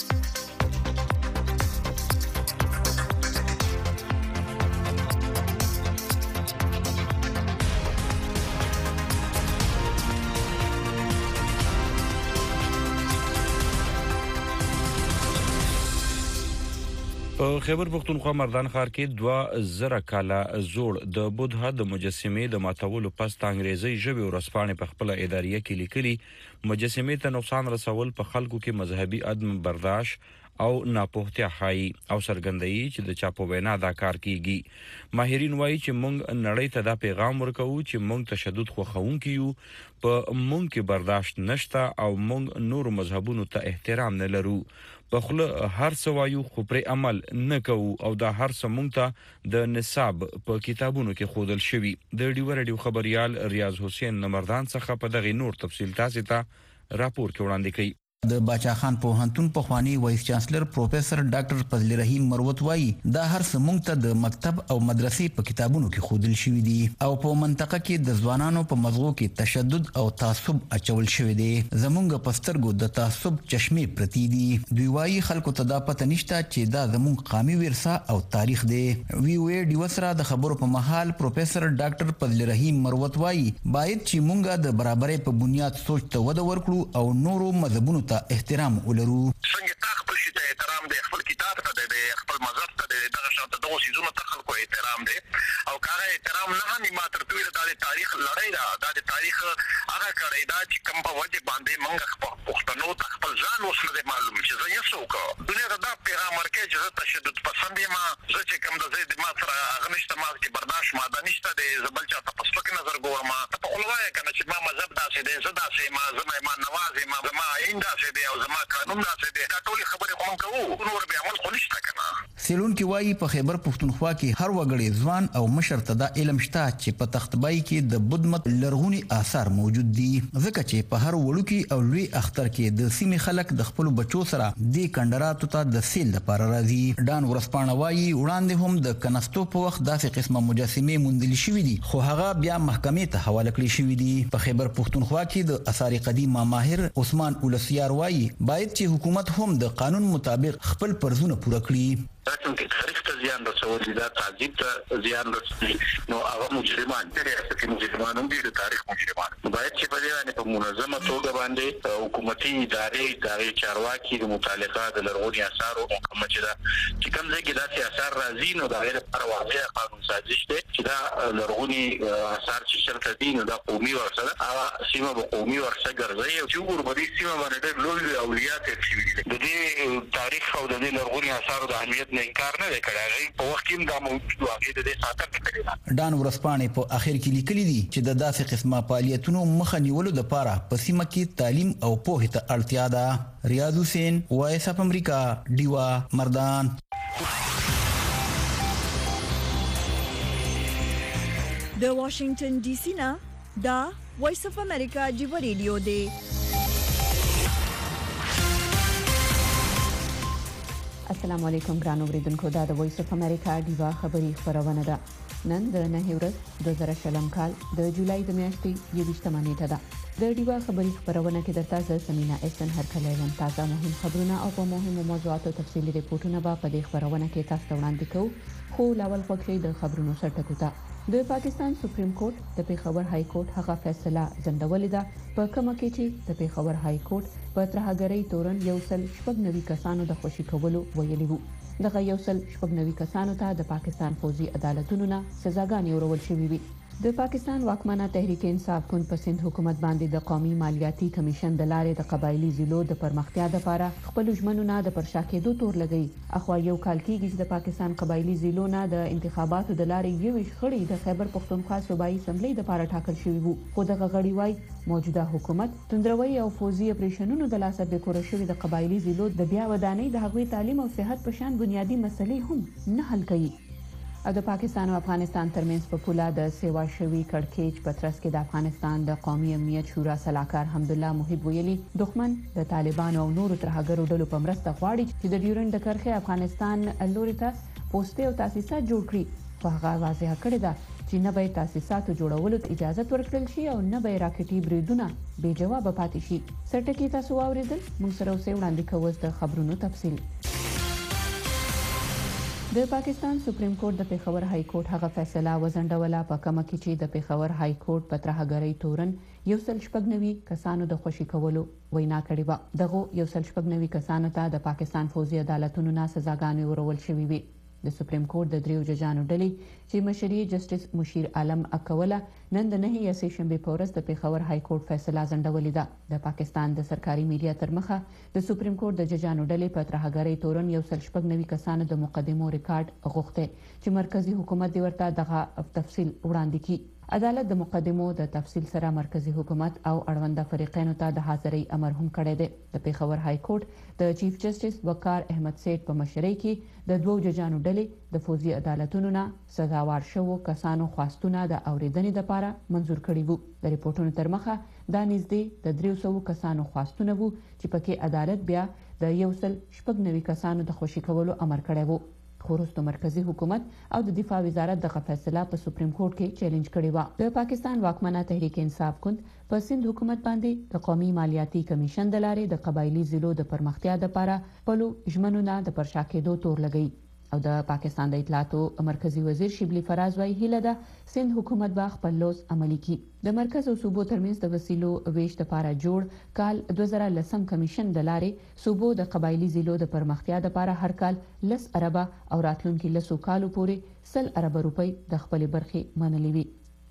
په خیبر پختونخوا مردان ښار کې 2000 کاله زوړ د بودا د مجسمې د ماتولو پس د انګریزي ژبې ورسپانې په خپل اداریه کې لیکلي مجسمې ته نقصان رسول په خلکو کې مذهبي عدم برداشت او ناپوهتیا خای او سرګندۍ چې د چاپو وینا دا کار کیږي ماهرین وایي چې موږ نړۍ ته دا پیغام ورکوو چې موږ تشدد خوښونکي یو په موږ کې برداشت نشته او موږ نور مذهبونو ته احترام نه لرو په خله هر څه وایو خو پر عمل نه کوو او دا هر څه مونږ ته د نصاب په کتابونو کې خودل شوی د ډیو رادیو خبريال ریاض حسین نمردان څخه په دغه نور تفصیل تاسو ته راپور کې وړاندې کړي د باچا خان پوهنتون په خواني وایس چانسلر پروفیسور ډاکټر فضل رحیم مروت وایي دا هر څه مونږ ته د مکتب او مدرسې په کتابونو کې خودل شوی دي او په منطقه کې د ځوانانو په مزغو کې تشدد او تعصب اچول شوی دی زمونږ په سترګو د تعصب چشمه پرتی دي دوی وایي خلکو ته دا پته نشته چې دا زمونږ قومي ورثه او تاریخ دی وی وې ډیو سره د خبرو په محل پروفیسور ډاکټر فضل رحیم مروت وایي باید چې مونږ د برابرۍ په بنیاد سوچ ته وده ورکړو او نورو مذهبونو احترام ولرو څنګه تا خپل شي ته احترام دی خپل کتاب ته دی خپل مذهب ته دی دغه شاته دغه سيزونه ته خلکو احترام دی او کاغه احترام نه هم ماتر توی د تاریخ لړۍ دا د تاریخ هغه کړی دا چې کوم په وجه باندې موږ خپل پښتنو ته خپل ځان وسله معلوم چې زه یې څوک دنیا ته دا پیغام ورکړي چې زه تشدد پسند یم، زه چې کوم د زید ما سره هغه نشته، ما کې برداشت ماده نشته دی، زه بل چا ته په سپک نظر ګورم. ته په خپل وایې کنه چې ما مذهب داسې دی، زه داسې یم، زه ایمان نواز یم، زما آیین داسې دی او زما قانون داسې دی. دا ټولې خبرې خو موږ کوو، نور بیا عمل خو نشته کنه. سیلونکي وایي په خیبر پښتونخوا کې هر وګړی ځوان او مشر ته دا علم شته چې په تختبای کې د بدمت لرغوني آثار موجود دي، ځکه چې په هر وړوکی او لوی اختر کې د سیمې خلک د خپل بچو سره د کندراتو ته د سیل لپاره راځي. ډان ورسپانه وایي وړاندې هم د کنستو په وخت داسې قسمه مجسمې موندل شوې دي، خو هغه بیا محکمې ته حواله کړې شوې دي. په خیبر پښتونخوا کې د آثار قدیمه ماهر عثمان اولسیار وایي باید چې حکومت هم د قانون مطابق خپل فرضونه پوره کړي. چې تاریخ ته زیان رسول دي، دا تعذیب ته زیان رسول، نو هغه مجرمان دي، ریاستي مجرمان هم دي، د تاریخ مجرمان. باید چې په دې باندې په منظمه توګه باندې حکومتي ادارې چارواکي د متعلقه د لرغوني آثارو محکمه چې کوم ځای کې داسې آثار راځي، نو دا غیر لپاره واضح قانون سازش دی چې دا لرغوني آثار چې شرط دي، نو دا قومي ورثه ده، هغه سیمه به قومي ورثه ګرځي او چې وګورو په دې سیمه باندې ډېر لوی اولیا تېر شوي دي. د دې تاریخ او د دې لرغوني آثارو د اهمیت نه انکار نه دی کړی، هغوی په وخت کې دا موجود و، هغوی د دې ساتنه کړې ده. ډان ورسپانې په اخر کې لیکلي دي چې د داسې قسمه فعالیتونو مخه نیولو لپاره په سیمه کې تعلیم او پوهې ته اړتیا ده. ریاض حسین، وایس اف امریکا، ډیوا، مردان. د واشنگټن ډي سي نه دا وایس اف امریکا ډیوا ریډیو دی. السلام علیکم ګران اوریدونکو، دا د وایس اف امریکا ډیوا خبری خبرونه ده. نن د 9 ورځ 2020 کال د جولای د میاشتې 21 نیټه ده. د ډیوا خبری خبرونه کې درته زه سمینا احسان هر کله یم تازه مهم خبرونه او په مهمو موضوعاتو تفصیلي ریپورتونه به په دې خبرونه کې تاسو ته وړاندې کوو. خو لاول خوښي د خبرونو سرټکو ته. د پاکستان سپریم کورټ د پیښور های کورټ هغه فیصله ځنډولې ده په کومه کې چې د پیښور های کورټ په ترهګرۍ تورن 190 کسانو د خوشي کولو ویلي وو. دغه 190 کسانو ته د پاکستان فوزي عدالتونو نه سزاګانې ورول شوې وي. د پاکستان واکمنه تحریک انصاف کون په سند حکومت باندې د قومي مالیاتي کمیشن د لارې د قبایلی ضلعو د پرمختیا لپاره خپل ژمنو نه د پرشا کېدو تور لګي. اخوا یو کال کېږي چې د پاکستان قبایلی ضلعو نه د انتخاباتو د لارې یو شخړې د خیبر پښتونخوا صوبایي اسمبلی لپاره ټاکل شوی وو، خو دغه غړي وايي موجوده حکومت توندروي او فوزي اپریشنونو د لاسه د کور شوی د قبایلی ضلعو د بیا ودانۍ د هغوی تعلیم او صحت په شان بنیادی مسلې هم نه حل کوي. او د پاکستان او افغانستان ترمنځ په پوله د سیوا شوی کړکېچ په ترڅ کې د افغانستان د قومي امنیت شورا سلاکار حمدالله محب ویلي دښمن د طالبانو او نورو ترهګرو ډلو په مرسته غواړي چې د ډیورنډ د کرښې افغانستان لوري ته پوسټي او تاسیسات جوړ کړي، خو هغه واضح کړی ده چې نه به تاسیساتو جوړولو ته اجازه ورکړل شي او نه به راکټي بریدونه بې جواب پاتې شي. سرټکی تاسو واوریدل، موږ سره اوسې وړاندې کوو د خبرونو تفصیل. د پاکستان سپریم کورټ د پیښور های کورټ هغه فیصله وزنډوله په کومه کې چې د پیښور های کورټ په ترهګرۍ تورن 190 کسانو د خوشي کولو وینا کړې و. دغه 190 کسانو ته د پاکستان فوزي عدالتونو نه سزاګانې ورول شوې وي. د سپریم کورټ د دریو ججانو ډلې چې مشري جسټس مشیر عالم اکوله نن د 9 سپټمبر په ورځ د پیښور های کورټ فیصله ځنډولې ده. د پاکستان د سرکاري میډیا تر مخه د سپریم کورټ د ججانو ډلې په ترهګرۍ تورن 190 کسانو د مقدمو ریکارډ غوښته چې مرکزی حکومت دی ورته دغه تفصیل وړاندې کړي. عدالت د مقدمو د تفصیل سره مرکزی حکومت او اړونده فریقینو ته د حاضرۍ امر هم کړی دی. د پیښور های کورټ د چیف جسټس وقار احمد سیټ په مشرۍ کې د دوو ججانو ډلې د فوزي عدالتونو نه سزاوار شوو کسانو خواستونه د اوریدنې لپاره منزور کړي وو. د ریپورتونو تر مخه دا نږدې د 300 کسانو خواستونه وو چې پکې عدالت بیا د 190 کسانو د خوشي کولو امر کړی وو. خورستو مرکزی حکومت او د دفاع وزارت دغه فیصله په سپریم کورټ کې چیلنج کړی و. د پاکستان واکمنه تحریک انصاف کون په سند حکومت باندې د قومي مالیاتي کمیشن د لارې د قبایلی ضلعو د پرمختیا لپاره خپل ژمنو نه د پرشا کېدو تور لګی. او د پاکستان د اطلاعاتو مرکزی وزیر شبلی فراز وايي هیله ده سند حکومت به خپل لوز عملی کړي. د مرکز او صوبو ترمنځ د وسیلو ویش لپاره جوړ کال 2010 کمیشن د لارې صوبو د قبایلی ضلعو د پرمختیا لپاره هر کال 10 اربه او راتلونکي 10 کالو پورې 100 اربه روپۍ د خپل برخې منلې وي.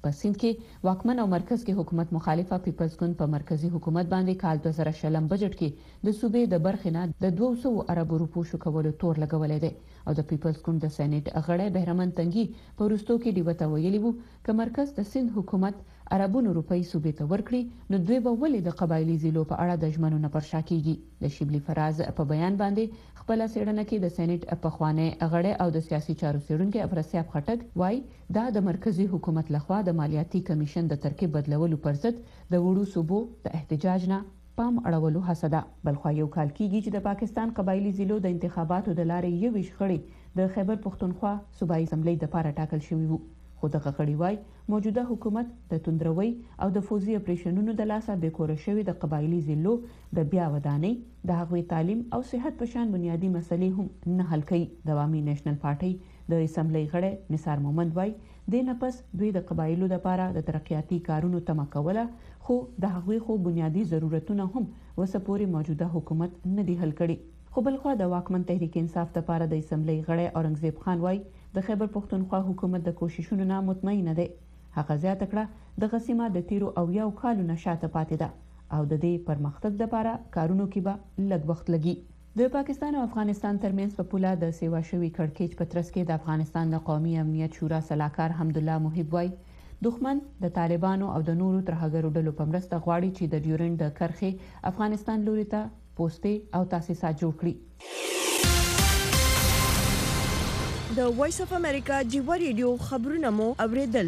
په سند کې واکمن او مرکز کې حکومت مخالفه پیپلز ګوند په مرکزی حکومت باندې کال 2020 بجټ کې د صوبې د برخې نه د 200 ارب روپو شو کولو تور لګولې ده او د پیپلز ګوند د سېنات غړی بهرمن تنګي په وروستو کې دیوته ویلي وو چې مرکز د سند حکومت عربونو روپی صوبې ته ورکړي نو دوی به ولې د قبایلی ضلعو په اړه د ژمنو پر شا کیږي د شیبلی فراز په بیان باندې خپل سیړنه کې د سېنات په خوانه غړی او د سیاسي چارو سیړونکو افراسیاب خټک وای دا د مرکزی حکومت لخوا د مالیاتي کمیشن د ترکیب بدلولو پر ضد د وړو صوبو د احتجاج نه پام اړولو حسده بلخو یو کال کېږي چې د پاکستان قبایلی ضلعو د انتخاباتو د لارې یو شخړې د خیبر پختونخوا صوبایي اسمبلی د لپاره ټاکل شوی وو خو دغه غړي وای موجوده حکومت د توندروي او د فوزي اپریشنونو د لاسه به کور شوی د قبایلی ضلعو د بیا ودانۍ د هغوی تعلیم او صحت په شان بنیادی مسلې هم نه حل کړي د عوامي نېشنل پارټي د اسمبلی غړي نثار محمد وای د نفس دوی د قبایلو لپاره د ترقیاتي کارونو تمه کوله خو د هغوی خو بنیادی ضرورتونه هم وسپوري موجوده حکومت نه دی حل کړي خو بلخو د واکمن تحریک انصاف لپاره د اسمبلی غړي اورنګزیب خان وای د خیبر پختونخوا حکومت د کوششونو نه مطمئن دی هغه زیاته کړه د غسیمه د تیرو او یو کالو نشاته پاتې ده او د دې پرمختګ لپاره کارونو کې به لږ وخت لګي د پاکستان او افغانستان ترمنځ په پوله د سیوا شوی کړکېچ په ترڅ کې د افغانستان د قومي امنیت شورا سلاکار حمدالله محب وای دښمن د طالبانو او د نورو ترهګرو ډلو په مرسته غواړي چې د ډیورنډ د کرښې افغانستان لوري ته پوسټي او تاسیسات جوړ کړي د وایس اف امریکا جیو ریډیو خبرونه مو اوریدل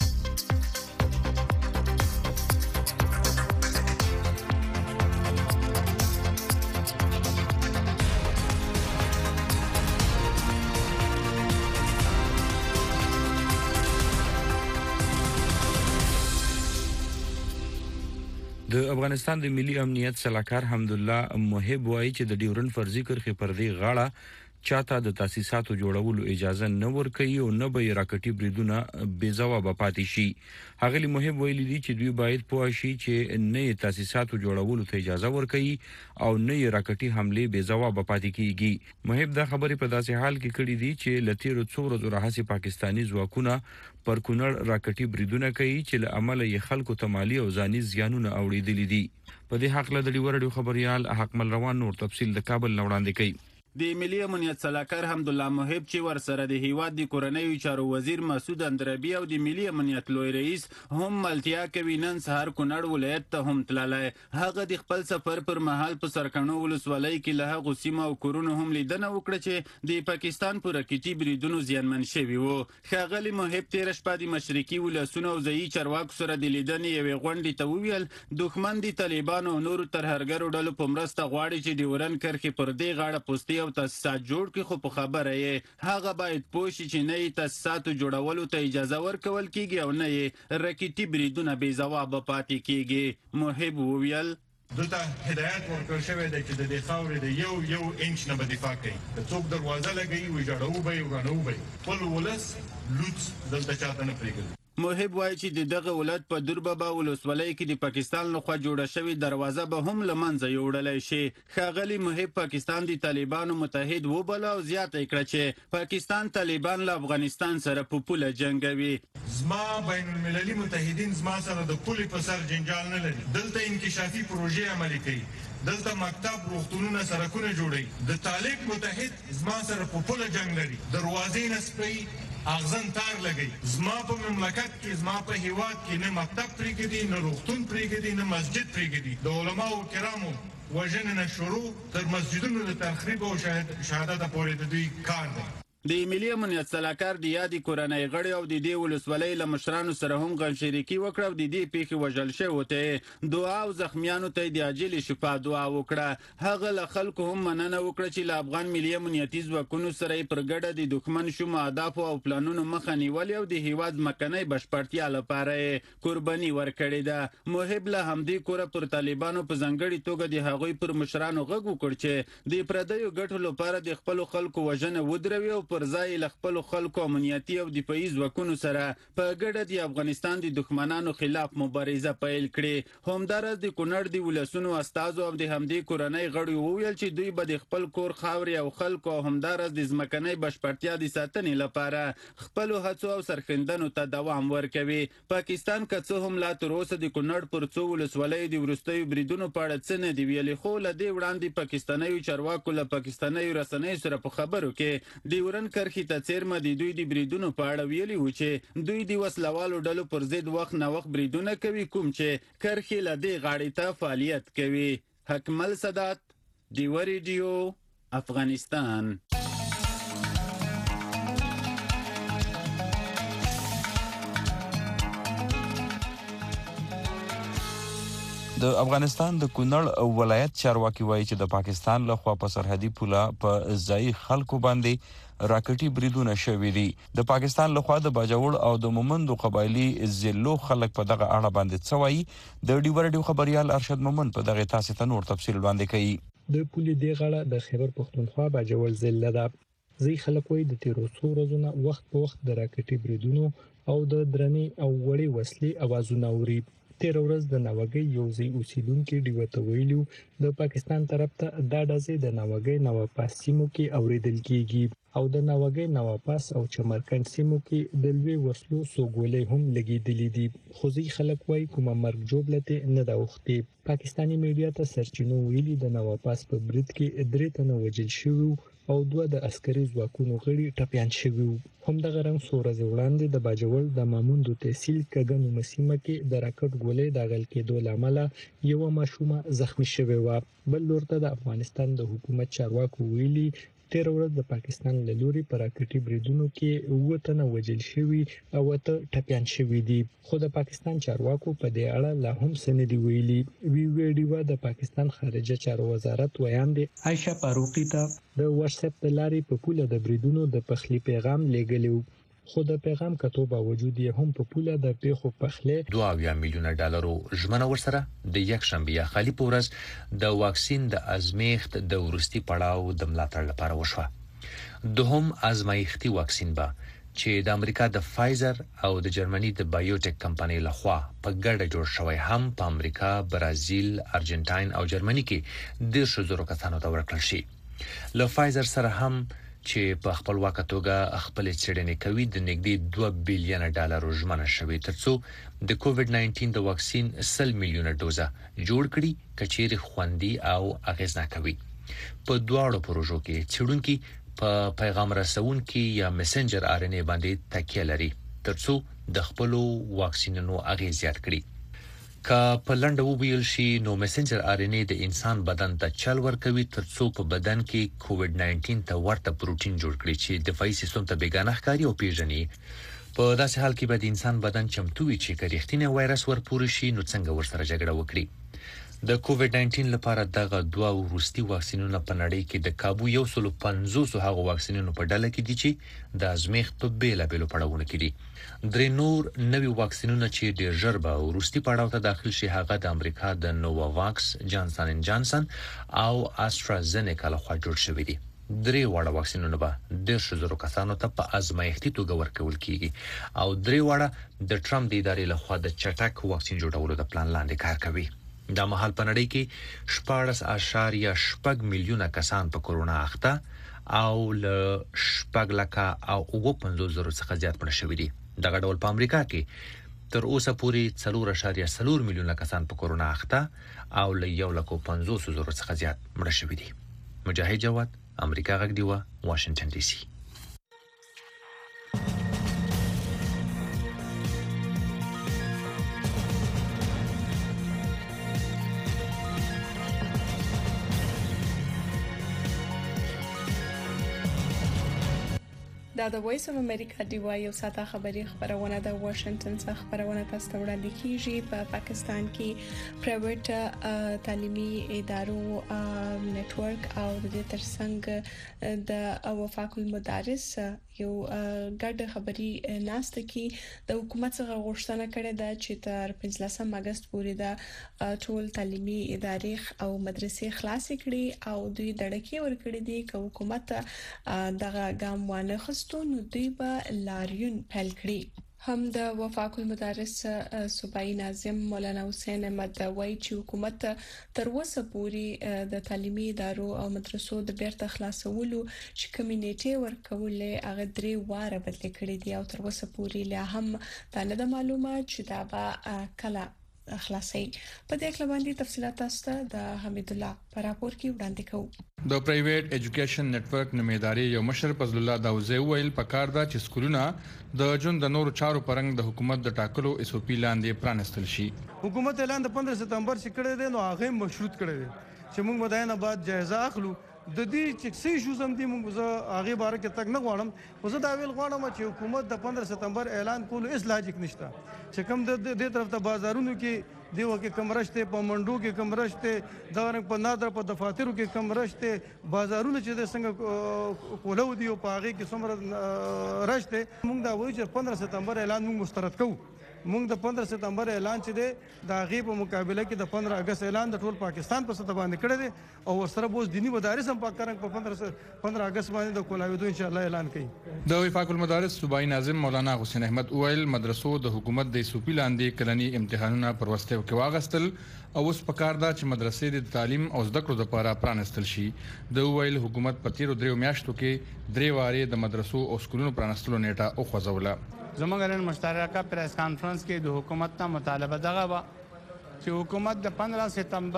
د افغانستان د ملي امنیت سلاکار حمدالله محب وایي چې د ډیورنډ فرضي کرښې پر دې غاړه چاته د تاسیساتو جوړولو اجازه نه ورکوي او نه به راکټي بریدونه بې ځوابه پاتې شي هغه محب ویلي دي چې دوی باید پوه شي چې نه تاسیساتو جوړولو ته اجازه ورکوي او نه راکټي حمله بې ځوابه پاتې کیږي محب دا خبرې په داسې حال کې کړې دي چې لتیرو څو ورځې راهسي پاکستانی ځواکونه پر کونړ راکټي بریدونه کوي چې له عمله یې خلکو ته مالی او ځاني زیانونه اوریدلي دي په دې حق له د ډیورډ خبريال حکمل روان نور تفصیل د کابل وړاندې کوي د ملي امنیت سلاکار حمدالله محب چې ورسره د هیواد د کورنیو چارو وزیر مسعود اندربی او د ملي امنیت لوی رئیس هم ملتیا کوي نن سهار کونړ ولایت ته هم تللی هغه د خپل سفر پر مهال په سرکڼو ولسوالۍ کې له هغو سیمو او کورونو هم لیدنه وکړه چې د پاکستان پر راکټي بریدونو زیانمن شوي وو ښاغلي محب تېره شپه د مشرقي ولسونو او ځایي چارواکو سره د لیدنې یوې غونډې ته وویل دښمن د طالبانو او نورو ترهګرو ډلو په مرسته غواړي چې ډیورنډ کرښې پر دې غاړه پوستې او تاسیسات جوړ کړي خو په خبره یې هغه باید پوه شي چې نه یې تاسیساتو جوړولو ته اجازه ورکول کیږي او نه یې راکټي بریدونه بې ځوابه پاتې کیږي محب وویل دلته هدایت ورکړل شوی دی چې د دې خاورې د یو انچ نه به دفاع کوي که څوک دروازه لګوي ویجاړوو به یې ورانوو به یې خپل ولس لوڅ دلته چاته نه پرېږدي محب وایي چې د دغه ولایت په دوربابا ولسوالۍ کې د پاکستان لخوا جوړه شوې دروازه به هم له منځه یوړلی شي ښاغلي محب پاکستان د طالبانو متحد وبله او زیاته کړه چې پاکستان طالبان له افغانستان سره په پوله جنګوي زما بین المللي متحدین زما سره د پولې په سر جنجال نه لري دلته انکشافي پروژې عملي کوي دلته مکتب روغتونونه سړکونه جوړوي د طالب متحد زما سره په پوله جنګ لري دروازې نه سپي اغزن تار لګي زما په مملکت کې زما په هیواد کې نه مکتب پرېږدي نه روغتون پرېږدي نه مسجد پرېږدي د علماو کرامو وژنه شروع تر مسجدونو د تخریب او شهادت پورې د دوی کار دی د ملي امنیت سلاکار د یادې کورنۍ غړي او د دې ولسوالۍ له مشرانو سره هم غمشریکي وکړه او د دې پیښې وژل شوو ته دعا او زخمیانو ته د عاجل شفا دعا وکړه هغه له خلکو هم مننه وکړه چې له افغان ملي امنیتي ځواکونو سره یې پر ګډه د دښمن شومو اهدافو او پلانونو مخه نیولې او د هیواد مکنۍ بشپړتیا لپاره یې قرباني ورکړې ده محب له همدې کوره پر طالبانو په ځانګړې توګه د هغوی پر مشرانو غږ وکړ چې د پردیو ګټو لپاره د خپلو خلکو وژنه ودروي او پر ځای له خپلو خلکو امنیتي او دفاعي ځواکونو سره په ګډه د افغانستان د دښمنانو خلاف مبارزه پیل کړې. همدارس د کونړ د ولسونو استازو او د همدې کورنۍ غړو وویل چې دوی به د خپل کور خاورې او خلکو او همدارس د ځمکنۍ بشپړتیا د ساتنې لپاره خپلو هڅو او سرښندنو ته دوام ورکوي. پاکستان که څه هم لا تر اوسه د کونړ پر څو ولسوالیو د وروستیو بریدونو په اړه څه نه دي ویلي، خو له دې وړاندې پاکستانیو چارواکو له پاکستانیو رسنیو سره په خبرو کې د ورن کرښې ته څیرمه د دوی د بریدونو په اړه ویلي وو چې دوی د وسلوالو ډلو پر ضد وخت نه وخت بریدونه کوي کوم چې کرښې له دې غاړې ته فعالیت کوي. حکمل سادات، ډیوه ریډیو، افغانستان. د افغانستان د کونړ ولایت چارواکي وایي چې د پاکستان له خوا په سرحدي پوله په ځای خلکو باندې راکټي بریدونه شوي دي. د پاکستان له خوا د باجوړ او د مومندو قبایلی ضلعو خلک په دغه اړه باندې څه وایي، د ډیوه ریډیو خبريال ارشد مومند په دغه تاسو ته نور تفصیل وړاندې کوي. د پولې دی غاړه د خیبر پښتونخوا باجوړ ضلع ده. ځي خلک وایي د تیرو څو ورځو وخت په وخت د راکټي بریدونو او د درنې او وړې وسلې اوازونه اوري. تیر ورځ د ناوګي یو ځای اوسیدونکو ډیوه ته ویلو د پاکستان طرف ته دا ډزې د ناوګي نواپاس سیمو کې اوریدل کیږي او د ناوګي نواپاس او چمرکند سیمو کې د لوی وسلو سوګولې هم لګیدلې دي. خو ځي خلک وایي کومه مرګ جوړلته نه دا وختي. پاکستانی میډیا ته سرچینو ویلي د نواپاس په برید کې 3 تنه وژل شوي او 2 د عسکري ځواکونو غړي ټپيان شوي. همدغه رنګ سورز وړاندې د باجوړ د ماموندو تحصیل کګنو مسیمه کې د راکټ ګولې داغل کېدو لامل یو ماشومه زخمی شوی و. بل لور ته د افغانستان د حکومت چارواکو ویلي تیر ورځ د پاکستان له لوري پر راکټي بریدونو کې 9 تنه وژل شوي او 8 ټپيان شوي دي. خو د پاکستان چارواکو په دې اړه لا هم څه نه دی ویلي. ویډیو د پاکستان خارجه چارو وزارت ویاندې عائشہ فاروقی ته د واتس اپ د لارې په پوله د بریدونو د پخلی پیغام لېږلی، خو د پیغام کتو باوجود یې هم په پوله د پیښو پخلې 2 میلیونه ډالرو ژمنه ورسره د یک شنبه یا خالي پورز د واکسین د ازمیخت د ورستي پړاو د ملاتړ لپاره وشوه. دوهم ازمایښتي واکسین به چې د امریکا د فایزر او د جرمني د بایوټیک کمپنۍ لخوا په ګډه جوړ شوی هم په امریکا، برازیل، ارجنټاین او جرمني کې 10,000 کسانو ته ورکړل شي. له فایزر سره هم چې په خپلواکه توګه خپل څېړنې کوي د نږدې 2 بلین ډالرو ژمنه شوې ترڅو د کووډ 19 د واکسین 100 میلیونه ډوزه جوړ کړي کچېرې خوندي او اغیزناک وي. په دواړو پروژو کې څېړونکي په پیغام رسونکي یا میسنجر آر ان اے باندې تکیه لري ترڅو د خپل واکسینونو اغیز زیات کړي. که په لنډه وویل شي نو میسنجر آر ان اے د انسان بدن ته چل ورکوي ترڅو په بدن کې کووډ 19 ته ورته پروتین جوړ کړي چې دفاعي سیستم ته بیگانه ښکاري او پیژني. په داسې حال کې به د انسان بدن چمتو وي چې که رښتینی وایرس ورپورې شي نو څنګه ورسره جګړه وکړي. د کووډ 19 لپاره دغه 2 وروستي واکسینونه په نړۍ کې د کابو 150 هغه واکسینونو په ډله کې دي چې د ازمیښت په بیلابېلو پړاوونو کې دي. 3 نور نوي واکسینونه چې ډېر ژر به وروستي پړاو ته داخل شي هغه د امریکا د نوواواکس، جانسن ان جانسن او استرازینیکا لخوا جوړ شوي دي. 3 واړه واکسینونه به 10,000 کسانو ته په ازمایښتي توګه ورکول کیږي او 3 واړه د ټرمپ د ادارې لخوا د چټک واکسین جوړولو د پلان لاندې کار کوي. دا مهال په نړۍ کې 14.8 میلیونه کسان په کورونا اخته او له 4,50,000 څخه زیات مړه شوي دي. دغه ډول په امریکا کې تر اوسه پورې 4.4 میلیونه کسان په کورونا اخته او له 1,50,000 څخه زیات مړه شوي دي. مجاهد جواد، امریکا غږ دیوه، واشنگټن ډي سي. د وایس اف امریکا دی وایي او ساته خبرونه د واشنگټن څخه خبرونه تاسو ته وړاندې کیږي په پاکستان کې پرایویټ تعلیمي ادارو نتورک او د ترڅنګ د وفاق المدارس یو ګډ خبري ناشته کې د حکومت څخه غوښتنه کړې ده چې تر 15 اگست پورې د ټول تعلیمي ادارې او مدرسې خلاص کړي او دوی دړکې ورکړي دي چې حکومت دغه ګام وانه خستو نو دوی به لاریون پیل کړي. هم د وفاق المدارس صوبایي ناظم مولانا حسین احمد وایي چې حکومت تر اوسه پورې د تعلیمي ادارو او مدرسو د بیرته خلاصولو چې کمیونټي ورکولې هغه 3 واره بدل کړي دي او تر اوسه پورې لا هم دا نه معلومه چې دا به کله خلاصي. په دې اړه باندې تفصيلات تاسو د حمید الله پر راپور کې وړاندې کوو. د پرایویټ ایجوکیشن نتورک نمائنداري یو مشر فضل الله داوزه ویل پکار دا چې سکولونه د جون د نورو چارو پرنګ د حکومت د ټاکلو اس او پی لاندې پرانستل شي. حکومت اعلان د 15 سپتمبر چې کړی دی نو هغه مشروط کړی دی چې موږ مداینه بعد جایزه اخلو د دې چې څه شو زم دي موږ زه هغه باره کې تک نه غواړم خو زه دا ویل غواړم چې حکومت د 15 سپتمبر اعلان کولو اس لاجیک نشته چې کوم د دې طرف ته بازارونو کې دیو کې کم رشته په منډو کې کم رشته دا رنګ په نادر په دفاترو کې کم رشته بازارونو چې د څنګه کولو دی په هغه کې څومره رشته موږ دا وایو چې 15 سپتمبر اعلان موږ مسترد کوو. موږ د 15 سپتمبر اعلان چې دی د هغې په مقابله کې د 15 اگست اعلان د ټول پاکستان په سطح باندې کړی دی او ورسره به اوس دیني مدارس هم پاکرنګ په 15 اگست باندې د کولاویدو ان شاء الله اعلان کوي. د وفاق المدارس صوبایي ناظم مولانا حسین احمد ویل مدرسو د حکومت د سوپی لاندې کلنی امتحانونه پر وسته کې واغستل او اوس پکار دا چې مدرسې د تعلیم او زده کړو لپاره پرانستل شي. د ویل حکومت په 13 میاشتو کې 3 واره د مدرسو او سکولونو پرانستلو نیټه او خوځوله. زموږ نن مشترکه پریس کانفرنس کې د حکومت ته مطالبه دغه و چې حکومت د 15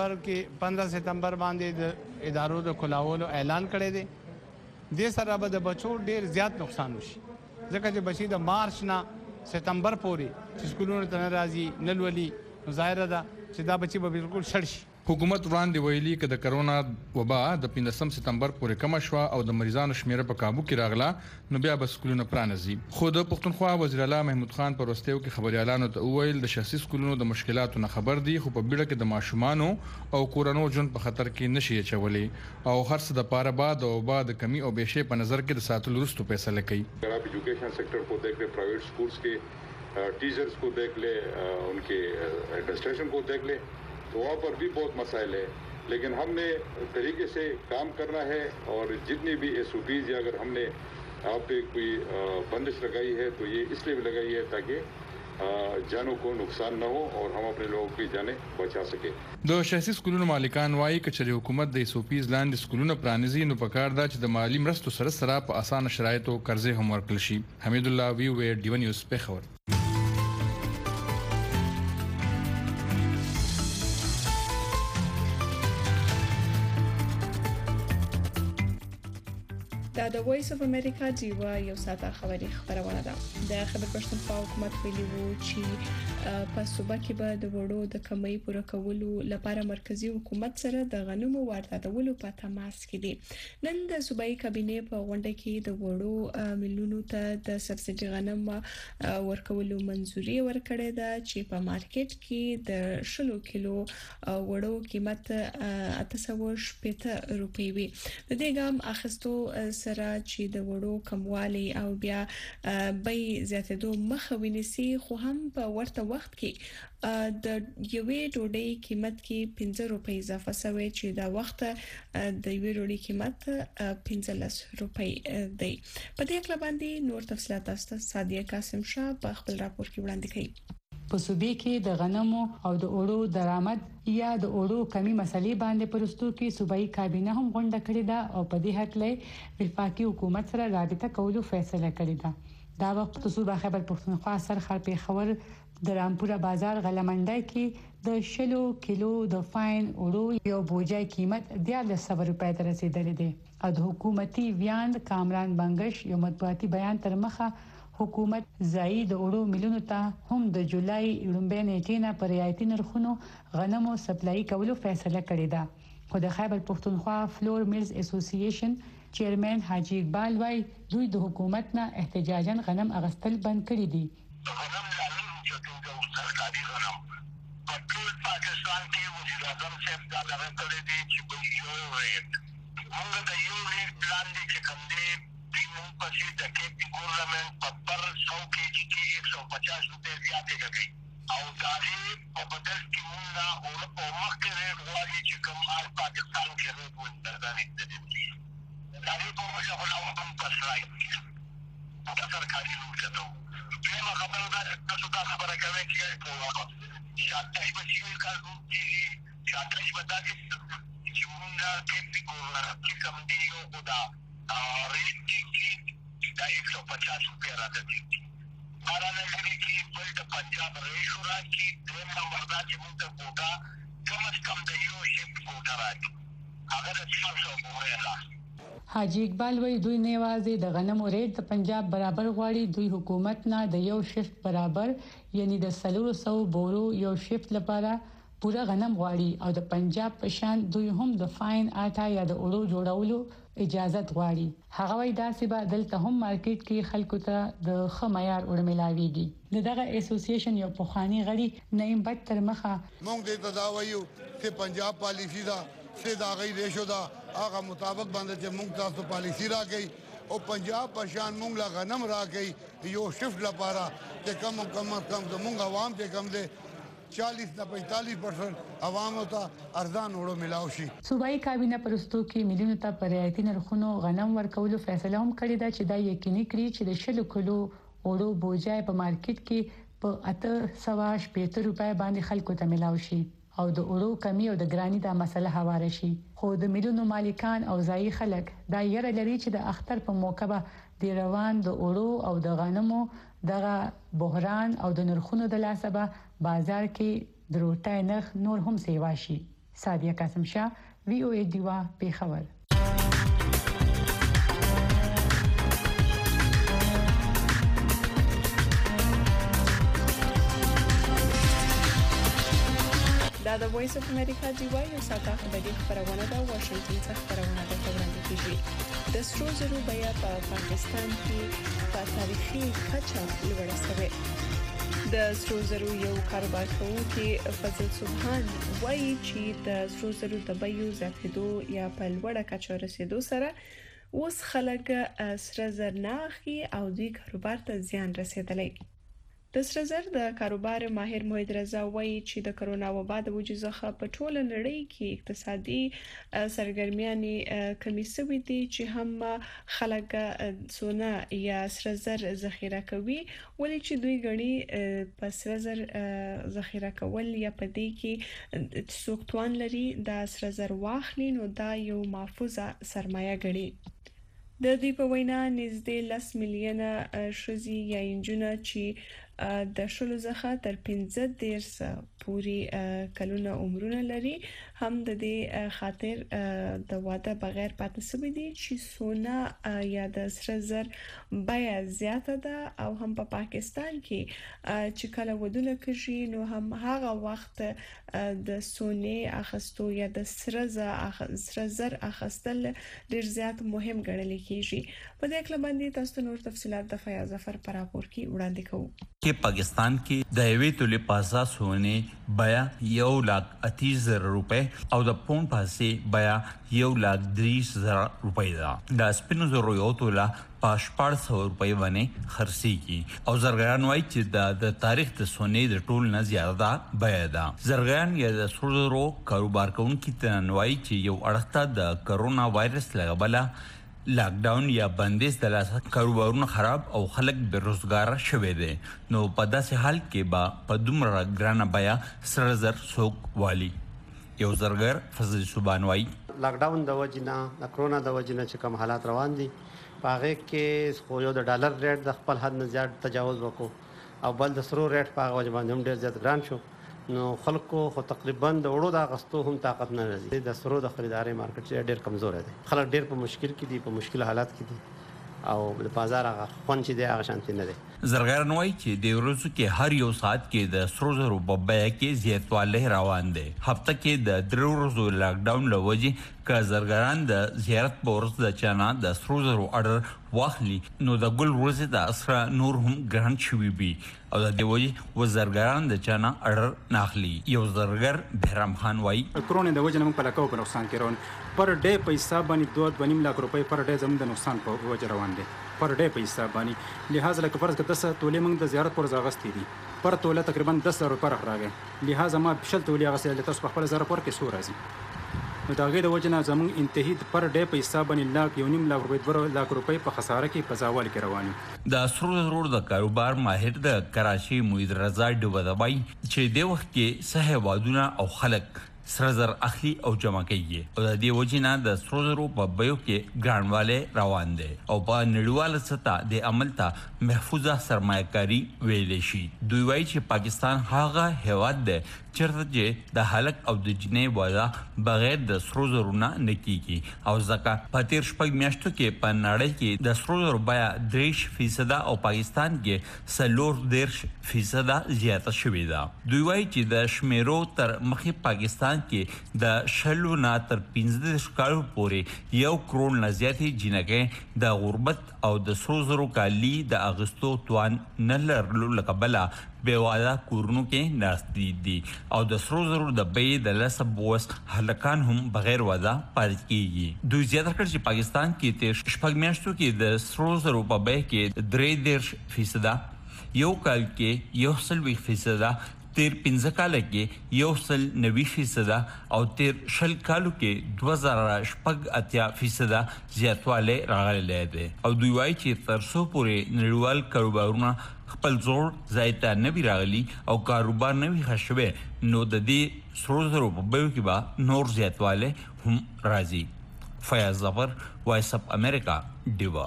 سپتمبر باندې د ادارو د خلاولو اعلان کړی دی. د سره به د بچو ډیر زیات نقصان وشي ځکه چې بچي د مارچ نه سپتمبر پورې چې سکولونو ته راځي نه لولي ظاهر ده چې دا بچي به بالکل شړ شي. حکومت وړاندې ویلي چې د کرونا وبا د 15 سپتمبر پورې کم شوه او د مریضانو شمیره په काबू کې راغله نو بیا به سکولونه پرانځي. خو د پښتونخوا وزیر اعلی محمود خان پر وستیو کې خبريالانو ته ویل د شخصي سکولونو د مشکلاتو نه خبر دي خو په بیړه کې د ماشومانو او کورونو ژوند په خطر کې نشي چولې او هر څه د پاره بعد او بعد کمی او بهشه په نظر کې د ساتلو وروسته فیصله کوي. आप एजुकेशन सेक्टर को देख ले, प्राइवेट स्कूल्स के टीचर्स को देख ले, उनके एडमिनिस्ट्रेशन को देख ले तो वहाँ पर भी बहुत मसाइल है. लेकिन हमने तरीके से काम करना है और जितनी भी SOPs या अगर हमने आप पे कोई बंदिश लगाई है तो ये इसलिए भी लगाई है ताकि जानों को नुकसान न हो और हम अपने लोगों की जानें बचा सके. د شخصي سکولونو مالکان وایي چې حکومت د SOPs لاندې سکولونه پرانیزي نو پکار دا چې د مالی مرستو سره په اسانه شرایطو قرضې هم ورکړل شي. حمید الله وی وی ډیو نیوز پیښور. دا د وایس اف امریکا جیوا یو ساته خبرونه ده. د خبر پښتونخوا حکومت ویلي وو چې په صوبه کې به د وړو د کمۍ پوره کولو لپاره مرکزی حکومت سره د غنمو وارداتولو په تماس کې دي. نن د صوبایي کابینې په غونډه کې د وړو ملیونو ته د سبسایډي غنم ورکولو منځوري ورکړې ده چې په مارکیټ کې د 10 کیلو وړو قیمت 880 روپۍ وي. د دې ګام اخستو سره چې د وړو کموالی او بیا بې زیاتېدو مخه ونیسي خو هم په ورته وخت کې د یوې ډوډۍ قیمت کې 15 روپۍ اضافه شوی چې دا وخت د یوې ډوډۍ قیمت 15 روپۍ دی. په دې اړه باندې نور تفصیلات تاسو سادیه قاسم شاه په خپل راپور کې وړاندې کړي. په صوبې کې د غنمو او د اوړو درآمد یا د اوړو کمی مسلې باندې پرستو کې صوبایي کابینه هم غونډه کړې ده او په دې حق له وفاقي حکومت سره رابطه کولو فیصله کړې ده. دا وخت صوبه خبر پښتونخوا سرخر پیښور د رامپور بازار غلمنډای کې د 10 کیلو د فاین اوړو یو بوجای قیمت 1300 روپۍ ته رسیدلې ده او د حکومتي ویاند کامران بنگش یو مطبوعاتي بیان تر مخه حکومت زاید اوړو ملیونو ته هم د جولای لومبۍ نیټې نه پر رعایتي نرخونو غنمو سپلای کولو فیصله کړې ده. خو د خیبر پښتونخوا فلور میلز اسوسییشن چیرمن حاجی اقبال وايي دوی د حکومت نه احتجاجاً غنم اغستل بند کړی دي. پاکستان کې وزیر اعظم صاحب دا دغه کړی دی چې یو ریټ موږ د یو ریټ پلان دی چې کوم دی موږ پسې د کې ګورنمنت په پر 100 کېجی کې 150 روپے زیاتې کوي او دا په بدل کې موږ په مخکې ریټ غواړي چې کوم پاکستان کې ریټ وندرځي دا په وجه غواړو کوم پسرای دا سرکاري روزه ده خبره ده تاسو دا خبره کوي چې شاته بچي کارو چې شاته بتا چې موږ کې پیګور کې کوم دی یو خدا ریټ کې دا 150 روپیا راځي بارانه کې بل د پنجاب ریشو راځي د نمبر دا چې موږ ته کوټا کم از کم د یو شپ کوټا راځي هغه د 400 وره حاجی اقبال وی دوی نه یوازې د غنمو ریټ د پنجاب برابر غواړي دوی حکومت نه د یو شفت برابر یعنی د 300 بورو یو شفت لپاره پورا غنم غواړي او د پنجاب په شان دوی هم د فاین آټا یا د اورو جوړولو اجازه غواړي هغه وی داسې به دلته هم مارکیټ کې خلکو ته د خمایار اور ملاويږي دغه اسوسییشن یو پوخانی غړي نیم بد تر مخه مونږ د تداویو چې پنجاب پالیسی دا سے دا غي ریشو دا هغه مطابق باندې چې مونږ تاسو پالیسی راکې او پنجاب پر شان مونږ لا غنم راکې یو شفت لپاره چې کم مونږ عوام ته کم دي 40 نه 45% عوامو ته ارزان وړو ملاو شي. صوبایي کابینه پرستو کې ملیونو ته پر رعایتي نرخونو غنم ورکولو فیصله هم کړې ده چې دا یقیني کړي چې د 100 کیلو وړو بوجای په مارکیټ کې په 850 روپۍ باندې خلکو ته ملاو شي او د اورو کمی او د ګرانی دا مسله هواره شي خو د ملیونو مالکان او ځای خلک دا یره لري چې د اختر په موقع به د روان د اورو او د غنمو دغه بحران او د نرخونو د لاسبه بازار کې د روټای نرخ نور هم سیوا شي. سادیه قاسم شاه VOA دیوا پیښور. دا د وایس اف امریکا دی وایي ساته خبري خبرونه ده واشنگټن څخه خبرونه ده وړاندې کیږي د سرو زرو بیا په پاکستان کې په تاریخي کچه لوړه شوه د سرو زرو یو کاروبار کوونکی فضل سبحان وایي چې د سرو زرو د بیو زیاتېدو یا په لوړه کچه رسیدو سره اوس خلک سره زر نه اخلي او دوی کاروبار ته زیان رسیدلی د سره زر د کاروبار ماهر موحد رضا وایي چې د کرونا وبا د وجې څخه په ټوله نړۍ کې اقتصادي سرګرمیانې کمی شوې دي چې هم خلک سونه یا سره زر ذخیره کوي ولې چې دوی غړي په سره زر ذخیره کول یا په دې کې سوقتوان لري د سره زر واخلي نو دا یو محفوظه سرمایه غړي د دې په وینا نږدې 10 میلیونه شوزي یا انجونه چې د شلو څخه تر 15 پوری کلونه عمرونه لري هم د دې خاطر د واده بغیر پاتې سوي دي چې سونا یا د سره زر بیا زیاته ده او هم په پاکستان کې چې کله ودونه کوي نو هم هغه وخت د سونې اخستو یا د سره زر اخستل ډیر زیات مهم ګڼل کیږي په دې کله باندې تاسو نور تفصيلات د فیاض ظفر پر راپور کې وړاندې کوو کې پاکستان کې د یوې تولې پاسا سونې بیا 1,30,000 روپے او د پون پاسې بیا 1,30,000 روپے دا د سپینو زرو یو تولا په 400 روپے باندې خرڅيږي او زرګران وایي چې د تاریخ د سونې د ټول نه زیاته بیا دا زرګران یا د سرو کاروبار کوونکي تنوي چې یو اړخته د کرونا وایرس لغبله لاک ډاون یا بندیز د لاس کاروبارونه خراب او خلک بیروزګار شوي دي نو په داسې حال کې با په دومره ګرانه بیا سره زر سوق والی یو زرګر فضل سبحان وای لاک ډاون د وجنه د کرونا د وجنه چې کوم حالات روان دي پاغه کې خو یو د ډالر ریټ د خپل حد نه زیات تجاوز وکړو او بل د سرو ریټ په وجه باندې هم ډیر زیات ګران شو نو خلکو خو تقریبا د وړو د غستو هم طاقت نه لري د سرو د خریداري مارکیټ ډیر کمزور دی خلک ډیر په مشکل کې دي په مشکل حالات کې دي او د بازار هغه خون چې دی هغه شانتي نه دی زرګران وایي چې د ورځو کې هر یو ساعت کې د سرو زرو په بیه کې زیاتوالی روان دی. هفته کې د 3 ورځو لاک ډاون له وجې که زرګران د زیارت په ورځ د چانا د سرو زرو اډر واخلي نو د ګل ورځې د اسره نور هم ګران شوي وي او د دې وجې و زرګران د چانا اډر ناخلي. یو زرګر بهرام خان وایي کرونا د وجې نه موږ په لکو په نقصان کې روان پر ډے په حساب باندې 2.5 لک روپۍ پر ډے زموږ د نقصان په وجه روان دي پر ډے په حساب باندې. لہذا لکه فرض کړه 10 تولې موږ د زیارت پر ځاغستې دي پر توله تقریبا 10 روپۍ راغی. لہذا ما بشل تولې غسل تاسو په خپل زره پر کې سو راځي نو دا غي د وجه نه زموږ انتهایی پر ډے په حساب باندې لاک 1.5 لک روپۍ 2 لک روپۍ په خساره کې په زاوال کې رواني. د سرو زرو د کاروبار ماهر د کراچي موید رضا ډوبدبای چې د وخت کې صحه وادونه او خلک سره زر اخلي او جمع کوي او د دې وجه نه د سرو زرو په بیو کې ګرانواله روان دي او په نړیواله سطح د عمل ته محفوظه سرمایه‌کاري ویل شي. دوی وایي چې پاکستان هغه هیواد دی چیرته چې د هلک او د جنې واده بغیر د سرو زرو نه نکېږي او ځکه په تیر شپږ میاشتو کې په نړۍ کې د سرو زرو بیه 3% او پاکستان کې 40% زیاته شوې ده. دوی وایي چې د شمیرو تر مخې پاکستان کې د شلو نه تر 15 کالو پورې 1 کروڑ نه زیاتې جنګې د غربت او د سرو زرو کالی د اغستو توان نه لرلو لکبله بیواده کورونو کې ناستې دي او د سرو زرو د بیې د لسب بوس هلکان هم بغیر واده پاتې کیږي. دوی زیاته کړ چې پاکستان کې تیر شپږ میاشتو کې د سرو زرو په بیه کې 3% یو کال کې 1.20%، تیر 15 کال کې 1.90% او تیر شل کالو کې 2080% زیاتوالی راغلی دی. او دوی وایي چې تر څو پورې نړیوال کاروبارونه خپل زور ځای ته نه وي راغلي او کاروبار نه وي ښه شوی نو د دې سرو زرو په بیو کې به نور زیاتوالی هم راځي. فیاض ظفر، وایس اف امریکا، ډیوا.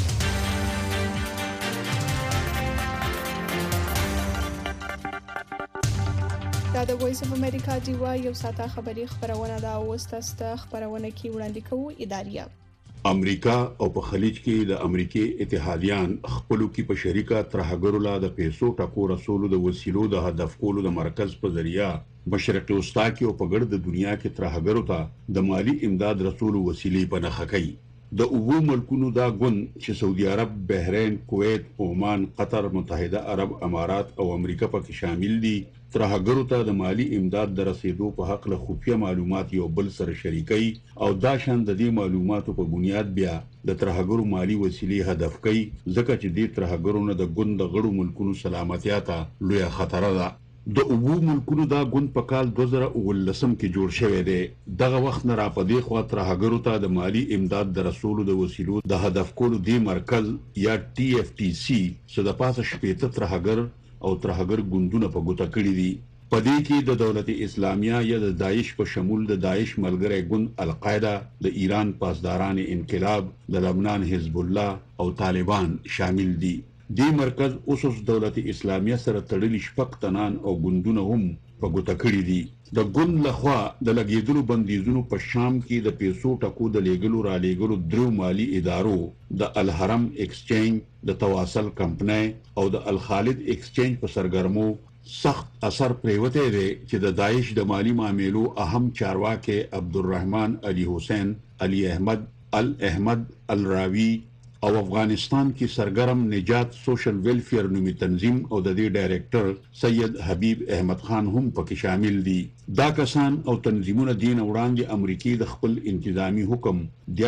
دا د وایس اف امریکا ډیوا یو ساته خبری خبرونه دا اوسته خبرونه کې وړاندې کوو. اداریه امریکا او په خلیج کې د امریکای اتحادیان خپلو کې په شریکه ترهګرو لا د پیسو ټکو رسولو د وسیلو د هدف کولو د مرکز په ذریعہ مشرق وسطا کې او په ګرد دنیا کې ترهګرو ته د مالی امداد رسولو وسیلې په نخښه کوي. د اوو ملکونو دا ګوند چې سعودي عرب، بحرین، کویت، عمان، قطر، متحده عرب امارات او امریکا پکې شامل دي ترهګرو ته د مالی امداد د رسیدو په حق له خفیه معلومات یو بل سره شریکي او دا شان د دې معلوماتو په بنیاد بیا د ترهګرو مالی وسیلې هدف کوي ځکه چې دې ترهګرو نه د ګوند د غړو ملکونو سلامتیا ته لوی خطر ده. د اوو ملکونو دا ګوند په کال 2019 کې جوړ شوی دی. دغه وخت نه را پدې خوا ترهګرو ته د مالی امداد د رسولو د وسیلو د هدف کولو دی مرکز یا TFTC څخه د پاسه شپېته ترهګر او ترهګر ګوندونه په ګوته کړی دي. په دې کې د دولت اسلامیه یا د داعش په شمول د داعش ملګری ګوند القاعده، د ایران پاسداران انقلاب، د لبنان حزب الله او طالبان شامل دي. دې مرکز اوس دولت اسلامیه سره تړلي شپږ تنان او ګوندونه هم په ګوته کړی دي. د ګوند لخوا د لګیدلو بندیزونو په شام کې د پیسو ټکو د لیګلو را لیګلو درو مالی ادارو د الحرم ایکسچینج، د تواصل کمپنۍ او د الخالد ایکسچینج په سرګرمو سخت اثر پریوته دی چې د داعش د مالی معاملو اهم چارواکي عبدالرحمن علي حسین علي احمد الراوی او افغانستان کې سرګرم نجات سوشل ویلفیر نومي تنظیم او د دې ډایریکټر سید حبیب احمد خان هم پکې شامل دي. دا کسان او تنظیمونه دین وړاندې امریکای د خپل انتظامی حکم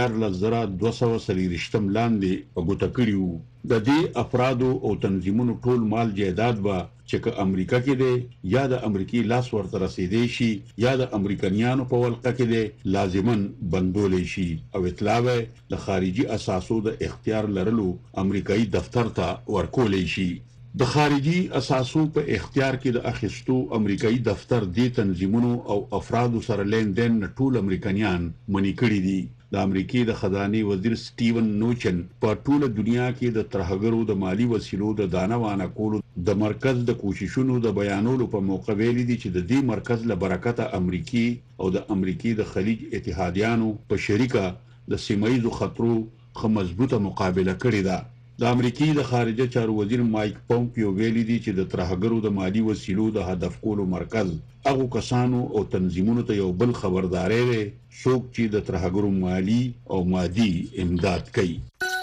14230 لاندې په ګوته کړیو. د دې افرادو او تنظیمونو ټول مال جایداد به چې که امریکا کې دی یا د امریکای لاس ورته رسیدي شي یا د امریکایانو په ولقه کې دی لازمن بندولې شي او اطلاع د خارجي اساسو د اختیار لرلو امریکایي دفتر ته ورکولې شي. د خارجي اساسو په اختیار کې د اخیستو امریکایي دفتر دی تنظیمونو او افرادو سره لین دین ټول امریکایان منی کړی دي. د امریکای د خزانه وزیر سټیون نوچن په ټوله دنیا کې د ترهګرو د مالی وسیلو د دانوانه کولو د مرکز د کوششونو د بیانولو په موقع ویلي دي چې د دې مرکز له برکته امریکای او د امریکای د خلیج اتحادیانو په شریکه د سیمایي خطرو خو مضبوطه مقابله کړې ده. د امریکای د خارجه چارو وزیر مایک پومپیو ویلي دی چې د ترهګرو د مالی وسیلو د هدف کولو مرکز هغه کسانو او تنظیمونو ته یو بل خبرداري دی څوک چې د ترهګرو مالی او مادي امداد کوي.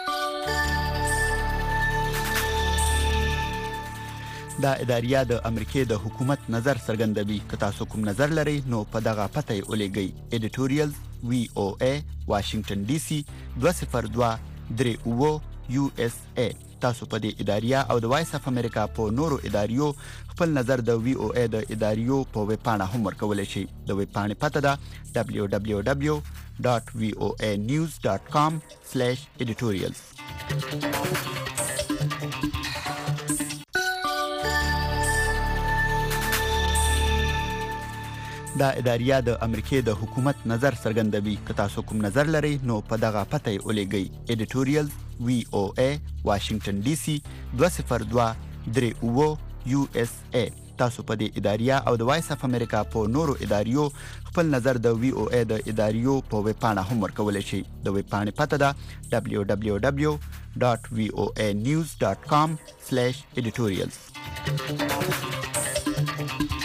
دا اداریه د امریکای د حکومت نظر څرګندوي. که تاسو کوم نظر لرئ نو په دغه پته یې ولېږئ. ایډیټوریال VOA واشنگټن DC 20239 USA. تاسو په دې اداریه او د وایس اف امریکا په نورو اداریو خپل نظر د VOA د اداریو په ویب پاڼه هم ورکولی شئ. د ویب پاڼې پته ده www.voanews.com/editorials. دا اداریه د امریکای د حکومت نظر څرګندوي. که تاسو کوم نظر لرئ نو په دغه پته یې ولېږئ. ایډیټوریال VOA واشنگټن DC 20239 USA. تاسو په دې اداریه او د وایس اف امریکا په نورو اداریو خپل نظر د VOA د اداریو په ویب پاڼه هم ورکولی شئ. د ویب پاڼې پته ده www.voanews.com/editorials.